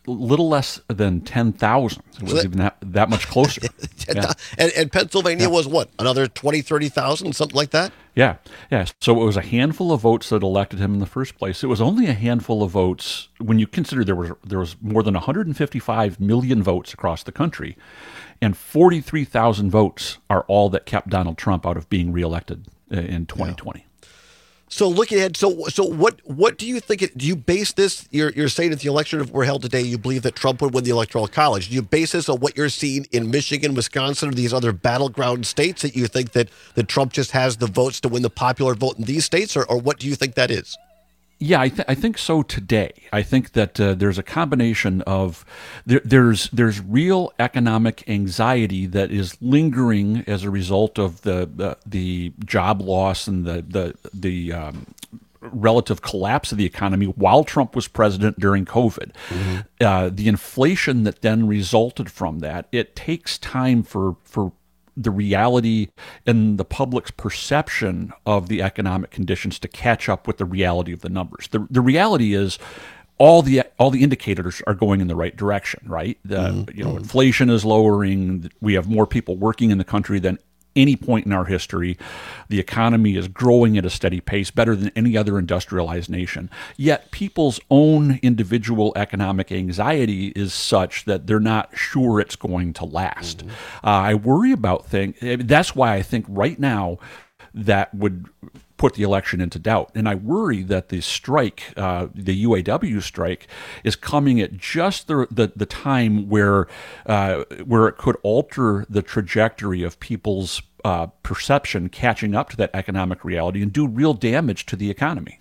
little less than ten thousand. It was even that, that much closer. Yeah. and, and Pennsylvania yeah. was what? Another twenty, thirty thousand, something like that? Yeah, yeah. So it was a handful of votes that elected him in the first place. It was only a handful of votes when you consider there was there was more than one hundred fifty-five million votes across the country, and forty-three thousand votes are all that kept Donald Trump out of being reelected in twenty twenty. Yeah. So looking ahead, so so what what do you think? It, do you base this? You're you're saying if the election were held today, you believe that Trump would win the Electoral College. Do you base this on what you're seeing in Michigan, Wisconsin, or these other battleground states that you think that that Trump just has the votes to win the popular vote in these states, or or what do you think that is? Yeah, I, th- I think so today. I think that uh, there's a combination of there, there's there's real economic anxiety that is lingering as a result of the the, the job loss and the the the um, relative collapse of the economy while Trump was president during COVID. Mm-hmm. Uh, the inflation that then resulted from that, it takes time for for the reality and the public's perception of the economic conditions to catch up with the reality of the numbers. The the reality is all the all the indicators are going in the right direction, right? The, mm-hmm. you know, inflation is lowering. We have more people working in the country than any point in our history. The economy is growing at a steady pace, better than any other industrialized nation. Yet people's own individual economic anxiety is such that they're not sure it's going to last. Mm-hmm. Uh, I worry about things. That's why I think right now that would put the election into doubt. And I worry that the strike, uh, the U A W strike, is coming at just the the, the time where uh, where it could alter the trajectory of people's uh, perception, catching up to that economic reality, and do real damage to the economy.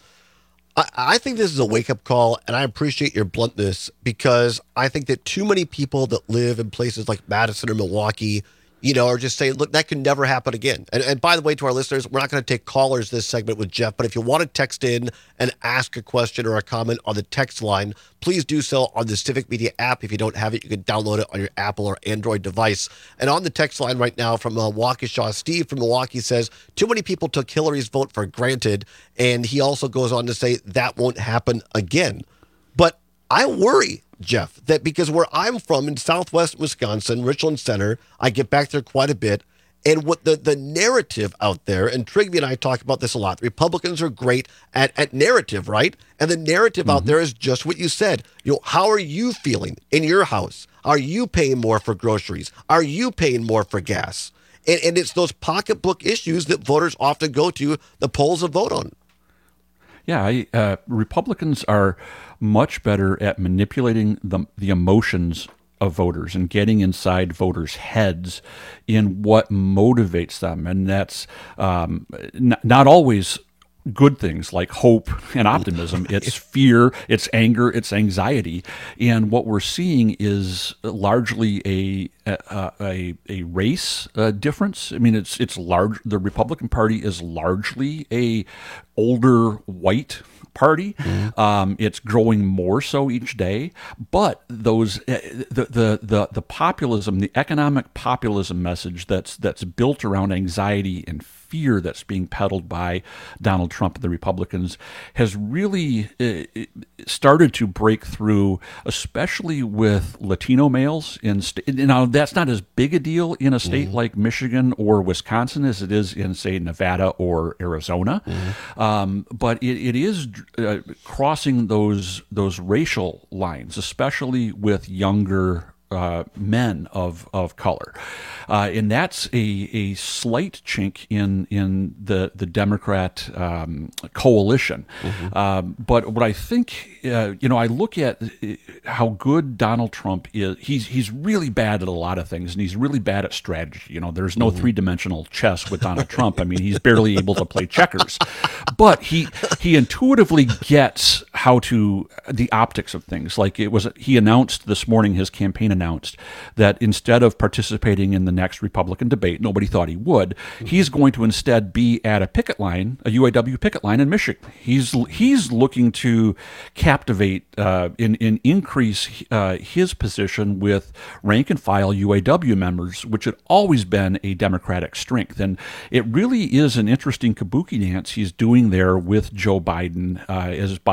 I, I think this is a wake-up call, and I appreciate your bluntness, because I think that too many people that live in places like Madison or Milwaukee, you know, are just saying, look, that could never happen again. And, and by the way, to our listeners, we're not going to take callers this segment with Jeff, but if you want to text in and ask a question or a comment on the text line, please do so on the Civic Media app. If you don't have it, you can download it on your Apple or Android device. And on the text line right now from uh, Waukesha, Steve from Milwaukee says, too many people took Hillary's vote for granted. And he also goes on to say that won't happen again. But I worry, Jeff, that because where I'm from in southwest Wisconsin, Richland Center, I get back there quite a bit, and what the, the narrative out there, and Trigby and I talk about this a lot, the Republicans are great at, at narrative, right? And the narrative mm-hmm. out there is just what you said. You know, how are you feeling in your house? Are you paying more for groceries? Are you paying more for gas? And, and it's those pocketbook issues that voters often go to the polls to vote on. Yeah, I, uh, Republicans are much better at manipulating the the emotions of voters and getting inside voters' heads in what motivates them, and that's um, n- not always good things like hope and optimism. It's fear, it's anger, it's anxiety, and what we're seeing is largely a a a, a race uh, difference. I mean, it's it's large. The Republican Party is largely a older white party. Mm-hmm. Um, it's growing more so each day, but those the, the the the populism, the economic populism message that's that's built around anxiety and fear that's being peddled by Donald Trump and the Republicans has really uh, started to break through, especially with Latino males in st- now that's not as big a deal in a state mm-hmm. like Michigan or Wisconsin as it is in, say, Nevada or Arizona. Mm-hmm. Um, but it, it is uh, crossing those those racial lines, especially with younger Uh, men of of color, uh, and that's a, a slight chink in in the the Democrat um, coalition. Mm-hmm. Um, but what I think, uh, you know, I look at how good Donald Trump is. He's he's really bad at a lot of things, and he's really bad at strategy. You know, there's no mm-hmm. three dimensional chess with Donald Trump. I mean, he's barely able to play checkers, but he he intuitively gets how to the optics of things. Like it was, he announced this morning his campaign announced that instead of participating in the next Republican debate, nobody thought he would, mm-hmm. he's going to instead be at a picket line, a U A W picket line in Michigan. He's he's looking to captivate uh, and, and increase uh, his position with rank and file U A W members, which had always been a Democratic strength. And it really is an interesting kabuki dance he's doing there with Joe Biden uh, as Biden's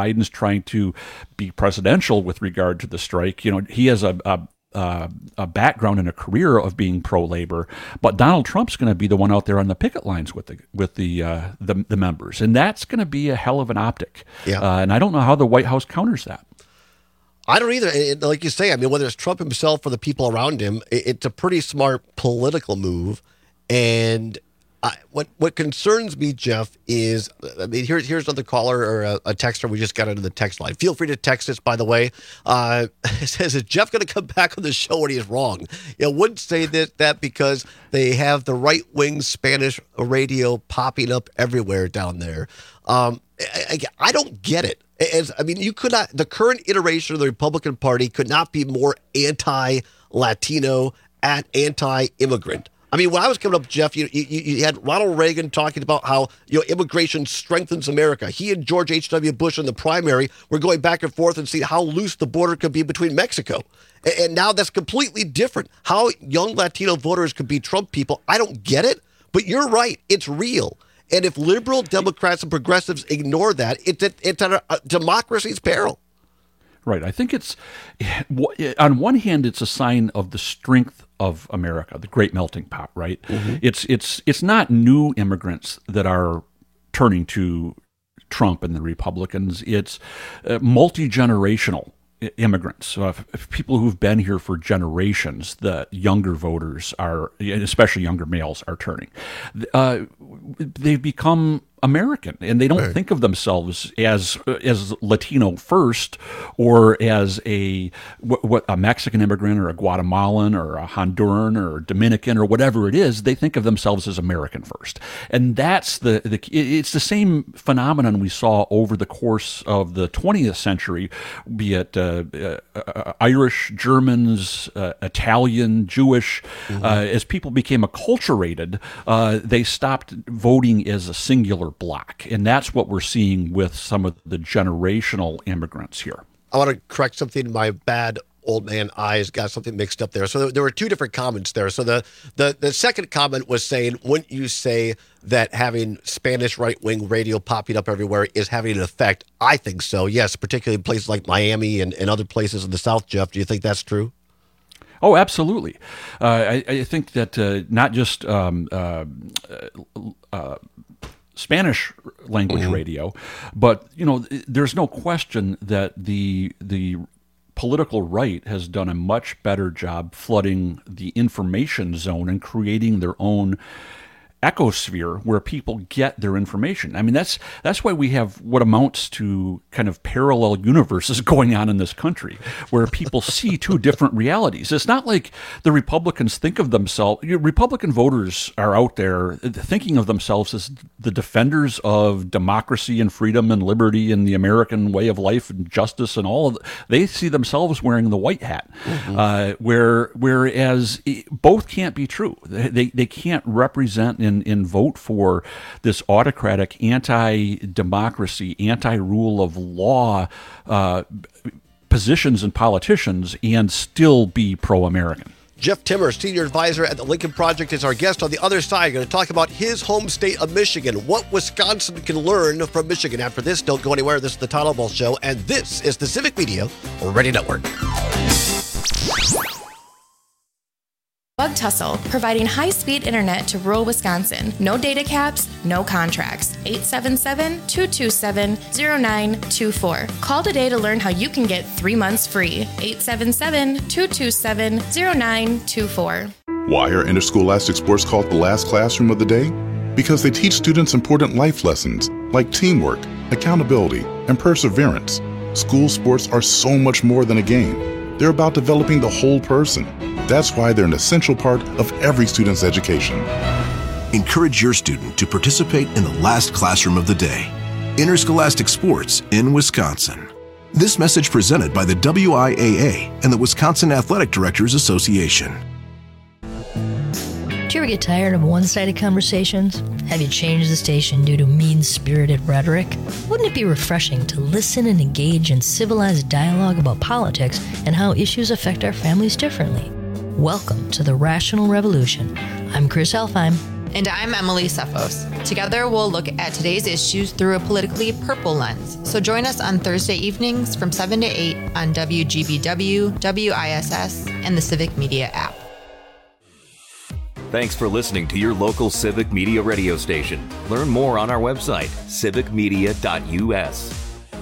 trying to be presidential with regard to the strike. You know, he has a, a Uh, a background and a career of being pro-labor, but Donald Trump's going to be the one out there on the picket lines with the with the uh, the, the members, and that's going to be a hell of an optic. Yeah. Uh, and I don't know how the White House counters that. I don't either. It, like you say, I mean, whether it's Trump himself or the people around him, it, it's a pretty smart political move. And I, what what concerns me, Jeff, is, I mean, here's here's another caller or a, a texter. We just got into the text line. Feel free to text us, by the way. Uh, it says, is Jeff going to come back on the show when he's wrong? You know, wouldn't say that, that because they have the right-wing Spanish radio popping up everywhere down there. Um, I, I, I don't get it. As, I mean, you could not, the current iteration of the Republican Party could not be more anti-Latino and anti-immigrant. I mean, when I was coming up, Jeff, you, you you had Ronald Reagan talking about how, you know, immigration strengthens America. He and George H W. Bush in the primary were going back and forth and seeing how loose the border could be between Mexico. And, and now that's completely different. How young Latino voters could be Trump people, I don't get it. But you're right. It's real. And if liberal Democrats and progressives ignore that, it's at, it's at a, a democracy's peril. Right. I think it's, on one hand, it's a sign of the strength of America, the great melting pot, right? Mm-hmm. It's it's it's not new immigrants that are turning to Trump and the Republicans. It's uh, multi-generational immigrants, uh, people who've been here for generations. The younger voters are, especially younger males, are turning. Uh, they've become American, and they don't right. think of themselves as as Latino first, or as a what, what a Mexican immigrant, or a Guatemalan, or a Honduran, or a Dominican, or whatever it is. They think of themselves as American first, and that's the the. It's the same phenomenon we saw over the course of the twentieth century, be it uh, uh, Irish, Germans, uh, Italian, Jewish. Mm-hmm. Uh, as people became acculturated, uh, they stopped voting as a singular block, and that's what we're seeing with some of the generational immigrants here. I want to correct something. My bad old man eyes got something mixed up there. So there were two different comments there. So the the, the second comment was saying, wouldn't you say that having Spanish right-wing radio popping up everywhere is having an effect? I think so, yes, particularly in places like Miami and, and other places in the South, Jeff. Do you think that's true? Oh, absolutely. Uh, I, I think that uh, not just um, uh, uh, Spanish language mm-hmm. radio, but you know, there's no question that the the political right has done a much better job flooding the information zone and creating their own ecosphere where people get their information. I mean, that's that's why we have what amounts to kind of parallel universes going on in this country, where people see two different realities. It's not like the Republicans think of themselves, Republican voters are out there thinking of themselves as the defenders of democracy and freedom and liberty and the American way of life and justice and all of it. They see themselves wearing the white hat, mm-hmm. uh, where whereas both can't be true. They, they can't represent in And, and vote for this autocratic, anti-democracy, anti-rule of law uh, positions and politicians and still be pro-American. Jeff Timmer, senior advisor at the Lincoln Project, is our guest. On the other side, going to talk about his home state of Michigan, what Wisconsin can learn from Michigan. After this, don't go anywhere. This is the Todd Elbow Show, and this is the Civic Media Radio Network. Bug Tussle, providing high-speed internet to rural Wisconsin. No data caps, no contracts. eight seven seven, two two seven, zero nine two four. Call today to learn how you can get three months free. eight seven seven, two two seven, zero nine two four. Why are interscholastic sports called the last classroom of the day? Because they teach students important life lessons like teamwork, accountability, and perseverance. School sports are so much more than a game. They're about developing the whole person. That's why they're an essential part of every student's education. Encourage your student to participate in the last classroom of the day. Interscholastic sports in Wisconsin. This message presented by the W I A A and the Wisconsin Athletic Directors Association. Do you ever get tired of one-sided conversations? Have you changed the station due to mean-spirited rhetoric? Wouldn't it be refreshing to listen and engage in civilized dialogue about politics and how issues affect our families differently? Welcome to the Rational Revolution. I'm Chris Elfheim. And I'm Emily Cephos. Together, we'll look at today's issues through a politically purple lens. So join us on Thursday evenings from seven to eight on W G B W, W I S S, and the Civic Media app. Thanks for listening to your local Civic Media radio station. Learn more on our website, civic media dot U S.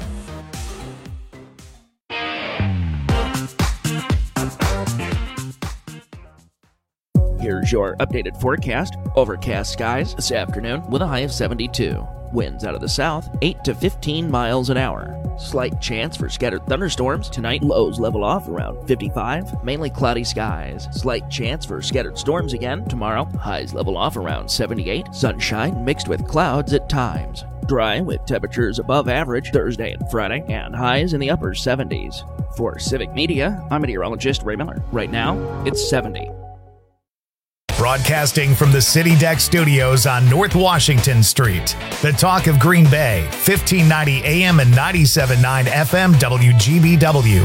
Here's your updated forecast. Overcast skies this afternoon with a high of seventy-two. Winds out of the south, eight to fifteen miles an hour. Slight chance for scattered thunderstorms. Tonight, lows level off around fifty-five. Mainly cloudy skies. Slight chance for scattered storms again. Tomorrow, highs level off around seventy-eight. Sunshine mixed with clouds at times. Dry with temperatures above average Thursday and Friday, and highs in the upper seventies. For Civic Media, I'm meteorologist Ray Miller. Right now, it's seventy. Broadcasting from the City Deck Studios on North Washington Street. The Talk of Green Bay, fifteen ninety A M and ninety-seven point nine F M W G B W.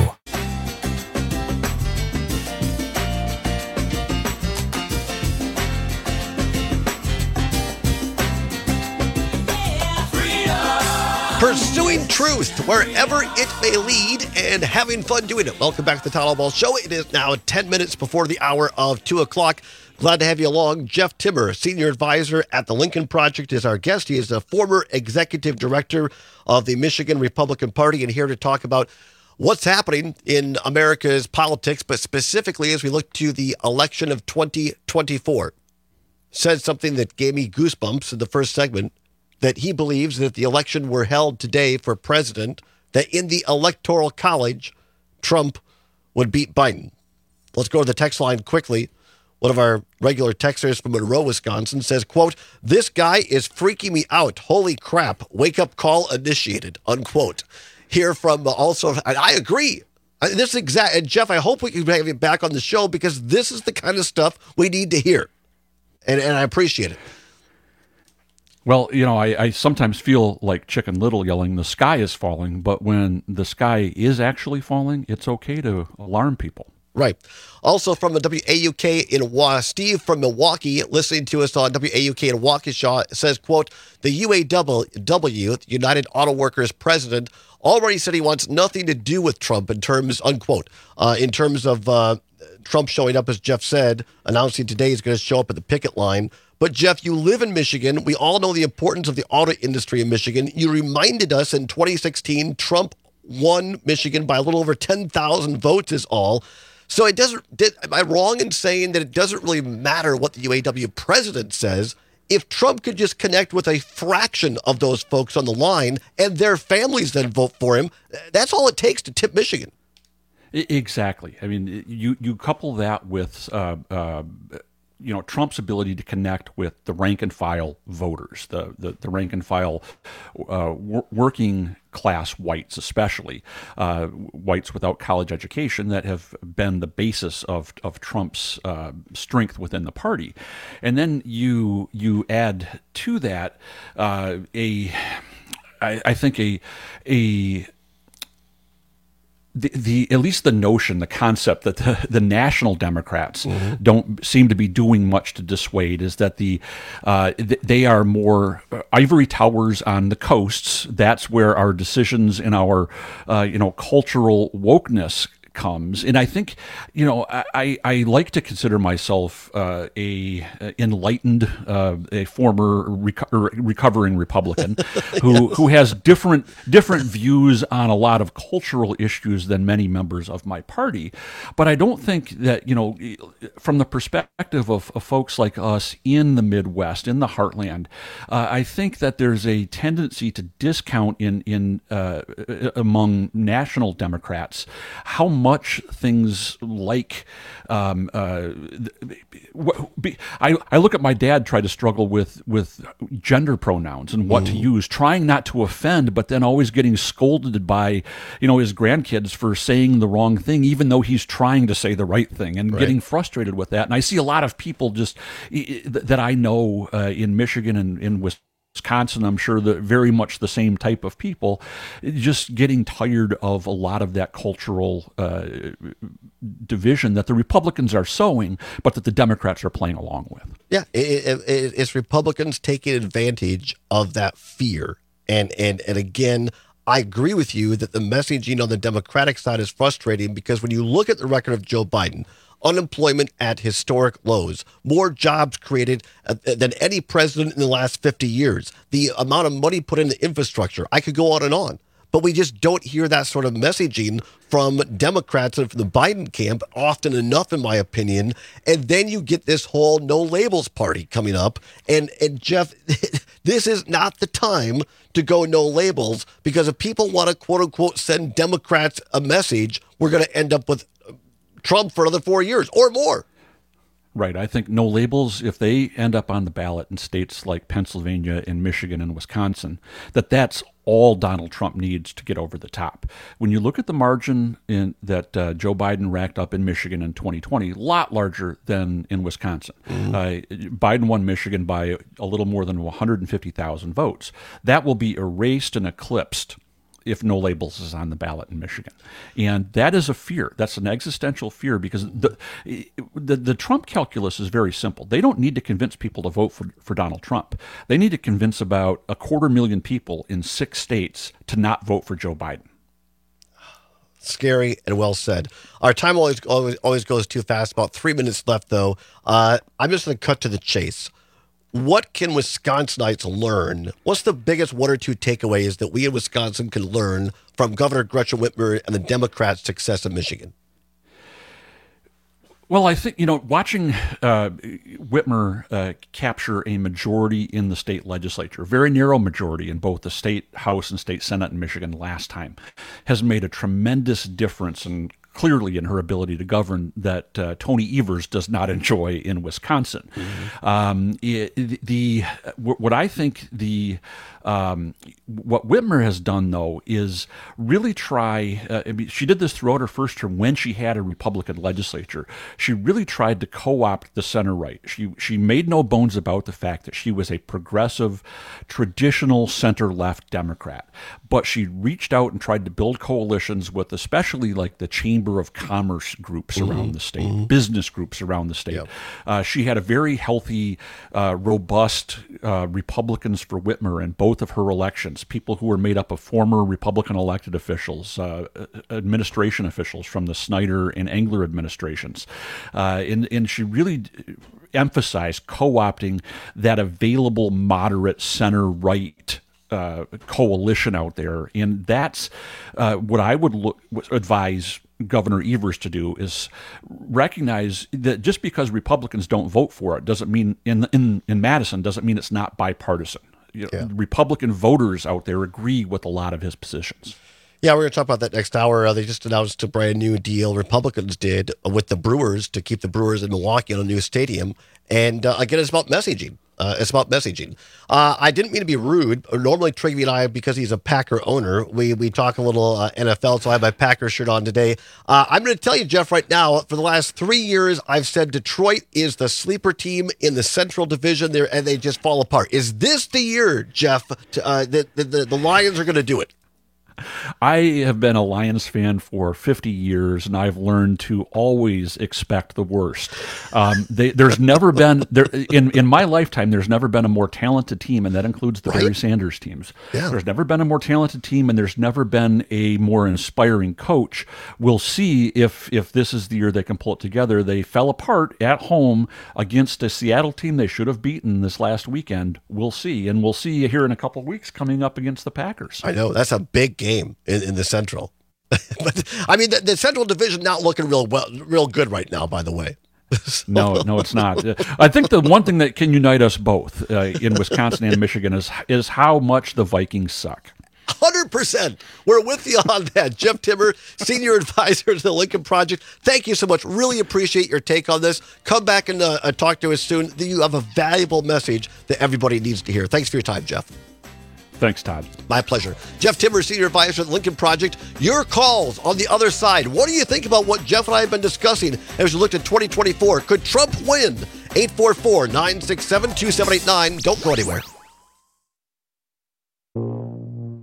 Pursuing truth wherever it may lead and having fun doing it. Welcome back to the Todd Ball Show. It is now ten minutes before the hour of two o'clock. Glad to have you along. Jeff Timmer, Senior Advisor at the Lincoln Project, is our guest. He is a former Executive Director of the Michigan Republican Party and here to talk about what's happening in America's politics, but specifically as we look to the election of twenty twenty-four. Said something that gave me goosebumps in the first segment, that he believes that if the election were held today for president, that in the Electoral College, Trump would beat Biden. Let's go to the text line quickly. One of our regular texters from Monroe, Wisconsin says, quote, "This guy is freaking me out. Holy crap. Wake up call initiated," unquote. Here from uh, also, and I agree. I, this exact, and Jeff, I hope we can have you back on the show because this is the kind of stuff we need to hear. And, and I appreciate it. Well, you know, I, I sometimes feel like Chicken Little yelling, "The sky is falling," but when the sky is actually falling, it's okay to alarm people. Right. Also from the W A U K in Wa, Steve from Milwaukee, listening to us on W A U K in Waukesha, says, quote, "The U A W, United Auto Workers president, already said he wants nothing to do with Trump in terms, unquote, uh, in terms of uh, Trump showing up, as Jeff said, announcing today he's going to show up at the picket line. But, Jeff, you live in Michigan. We all know the importance of the auto industry in Michigan. You reminded us in twenty sixteen, Trump won Michigan by a little over ten thousand votes is all. So it doesn't, did, am I wrong in saying that it doesn't really matter what the U A W president says? If Trump could just connect with a fraction of those folks on the line and their families then vote for him, that's all it takes to tip Michigan. Exactly. I mean, you, you couple that with, uh, uh, you know, Trump's ability to connect with the rank and file voters, the the, the rank and file uh, w- working class whites, especially uh, whites without college education that have been the basis of of Trump's uh, strength within the party, and then you you add to that uh, a, I, I think a a. The, the at least the notion, the concept that the, the national Democrats mm-hmm. don't seem to be doing much to dissuade is that the uh, th- they are more ivory towers on the coasts. That's where our decisions and our uh, you know cultural wokeness comes. And I think, you know, I, I like to consider myself uh, a enlightened, uh, a former reco- recovering Republican who who has different different views on a lot of cultural issues than many members of my party. But I don't think that, you know, from the perspective of, of folks like us in the Midwest, in the heartland, uh, I think that there's a tendency to discount in in uh, among national Democrats how much things like um, uh, I, I look at my dad try to struggle with with gender pronouns and what mm. to use, trying not to offend, but then always getting scolded by, you know, his grandkids for saying the wrong thing, even though he's trying to say the right thing, and right. getting frustrated with that. And I see a lot of people just that I know uh, in Michigan and in Wisconsin Wisconsin, I'm sure that very much the same type of people, just getting tired of a lot of that cultural uh, division that the Republicans are sowing, but that the Democrats are playing along with. Yeah, it, it, it's Republicans taking advantage of that fear. And, and, and again, I agree with you that the messaging on the Democratic side is frustrating because when you look at the record of Joe Biden, unemployment at historic lows, more jobs created uh, than any president in the last fifty years, the amount of money put into infrastructure, I could go on and on. But we just don't hear that sort of messaging from Democrats and from the Biden camp often enough, in my opinion. And then you get this whole no labels party coming up. And, and Jeff, this is not the time to go no labels, because if people want to, quote unquote, send Democrats a message, we're going to end up with Trump for another four years or more. Right. I think no labels, if they end up on the ballot in states like Pennsylvania and Michigan and Wisconsin, that that's all Donald Trump needs to get over the top. When you look at the margin in, that uh, Joe Biden racked up in Michigan in twenty twenty, a lot larger than in Wisconsin. Mm-hmm. Uh, Biden won Michigan by a little more than one hundred fifty thousand votes. That will be erased and eclipsed if no labels is on the ballot in Michigan. And that is a fear. That's an existential fear, because the, the the Trump calculus is very simple. They don't need to convince people to vote for, for Donald Trump. They need to convince about a quarter million people in six states to not vote for Joe Biden. Scary and well said. Our time always always, always goes too fast. About three minutes left, though. Uh, I'm just going to cut to the chase. What can Wisconsinites learn? What's the biggest one or two takeaways that we in Wisconsin can learn from Governor Gretchen Whitmer and the Democrats' success in Michigan? Well, I think, you know, watching uh, Whitmer uh, capture a majority in the state legislature, a very narrow majority in both the state House and state Senate in Michigan last time, has made a tremendous difference in clearly in her ability to govern that uh, Tony Evers does not enjoy in Wisconsin. Mm-hmm. Um, it, the what I think the um, what Whitmer has done, though, is really try. Uh, I mean, she did this throughout her first term when she had a Republican legislature. She really tried to co-opt the center right. She she made no bones about the fact that she was a progressive, traditional center left Democrat, but she reached out and tried to build coalitions with, especially like the Chamber of Commerce groups mm-hmm. around the state, mm-hmm. business groups around the state. Yep. Uh, she had a very healthy, uh, robust uh, Republicans for Whitmer in both of her elections, people who were made up of former Republican elected officials, uh, administration officials from the Snyder and Engler administrations. Uh, and, and she really emphasized co-opting that available moderate center-right uh, coalition out there. And that's uh, what I would look, advise Governor Evers to do, is recognize that just because Republicans don't vote for it doesn't mean in in in Madison doesn't mean it's not bipartisan. You know, yeah. Republican voters out there agree with a lot of his positions. Yeah, we're going to talk about that next hour. Uh, they just announced a brand new deal, Republicans did, with the Brewers to keep the Brewers in Milwaukee on a new stadium. And uh, again, it's about messaging. Uh, it's about messaging. Uh, I didn't mean to be rude. Normally, Trigby and I, because he's a Packer owner, we we talk a little uh, N F L, so I have my Packer shirt on today. Uh, I'm going to tell you, Jeff, right now, for the last three years, I've said Detroit is the sleeper team in the Central Division, there, and they just fall apart. Is this the year, Jeff, to, uh, that the, the, the Lions are going to do it? I have been a Lions fan for fifty years, and I've learned to always expect the worst. Um, they, there's never been there in in my lifetime. There's never been a more talented team, and that includes the right? Barry Sanders teams. Yeah. There's never been a more talented team, and there's never been a more inspiring coach. We'll see if if this is the year they can pull it together. They fell apart at home against a Seattle team they should have beaten this last weekend. We'll see, and we'll see here in a couple of weeks coming up against the Packers. I know that's a big game. game in, in the Central. But I mean, the, the Central Division not looking real well, real good right now, by the way. So. No, no, it's not. I think the one thing that can unite us both uh, in Wisconsin and Michigan is is how much the Vikings suck. one hundred percent. We're with you on that. Jeff Timmer, Senior Advisor to the Lincoln Project. Thank you so much. Really appreciate your take on this. Come back and uh, talk to us soon. You have a valuable message that everybody needs to hear. Thanks for your time, Jeff. Thanks, Todd. My pleasure. Jeff Timmer, Senior Advisor at the Lincoln Project. Your calls on the other side. What do you think about what Jeff and I have been discussing as we looked at twenty twenty-four? Could Trump win? eight four four, nine six seven, two seven eight nine. Don't go anywhere.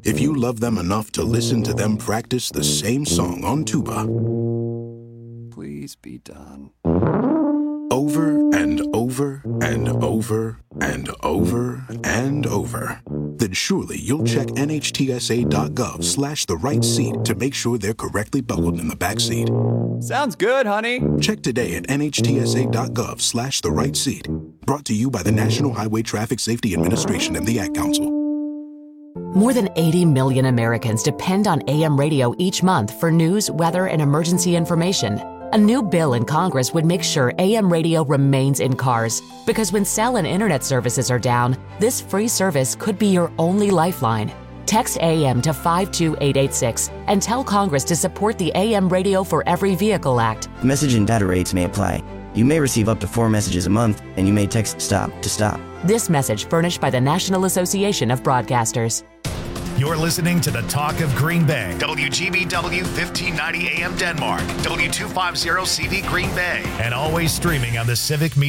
if you love them enough to listen to them practice the same song on tuba. Please be done. Over and over and over and over and over. Then surely you'll check nhtsa.gov slash the right seat to make sure they're correctly buckled in the back seat. Sounds good, honey. Check today at nhtsa.gov slash the right seat. Brought to you by the National Highway Traffic Safety Administration and the Ad Council. More than eighty million Americans depend on A M radio each month for news, weather, and emergency information. A new bill in Congress would make sure A M radio remains in cars, because when cell and internet services are down, this free service could be your only lifeline. Text A M to five two eight eight six and tell Congress to support the A M Radio for Every Vehicle Act. Message and data rates may apply. You may receive up to four messages a month, and you may text STOP to stop. This message furnished by the National Association of Broadcasters. You're listening to the Talk of Green Bay. W G B W fifteen ninety A M Denmark. W two fifty C V Green Bay. And always streaming on the Civic Media.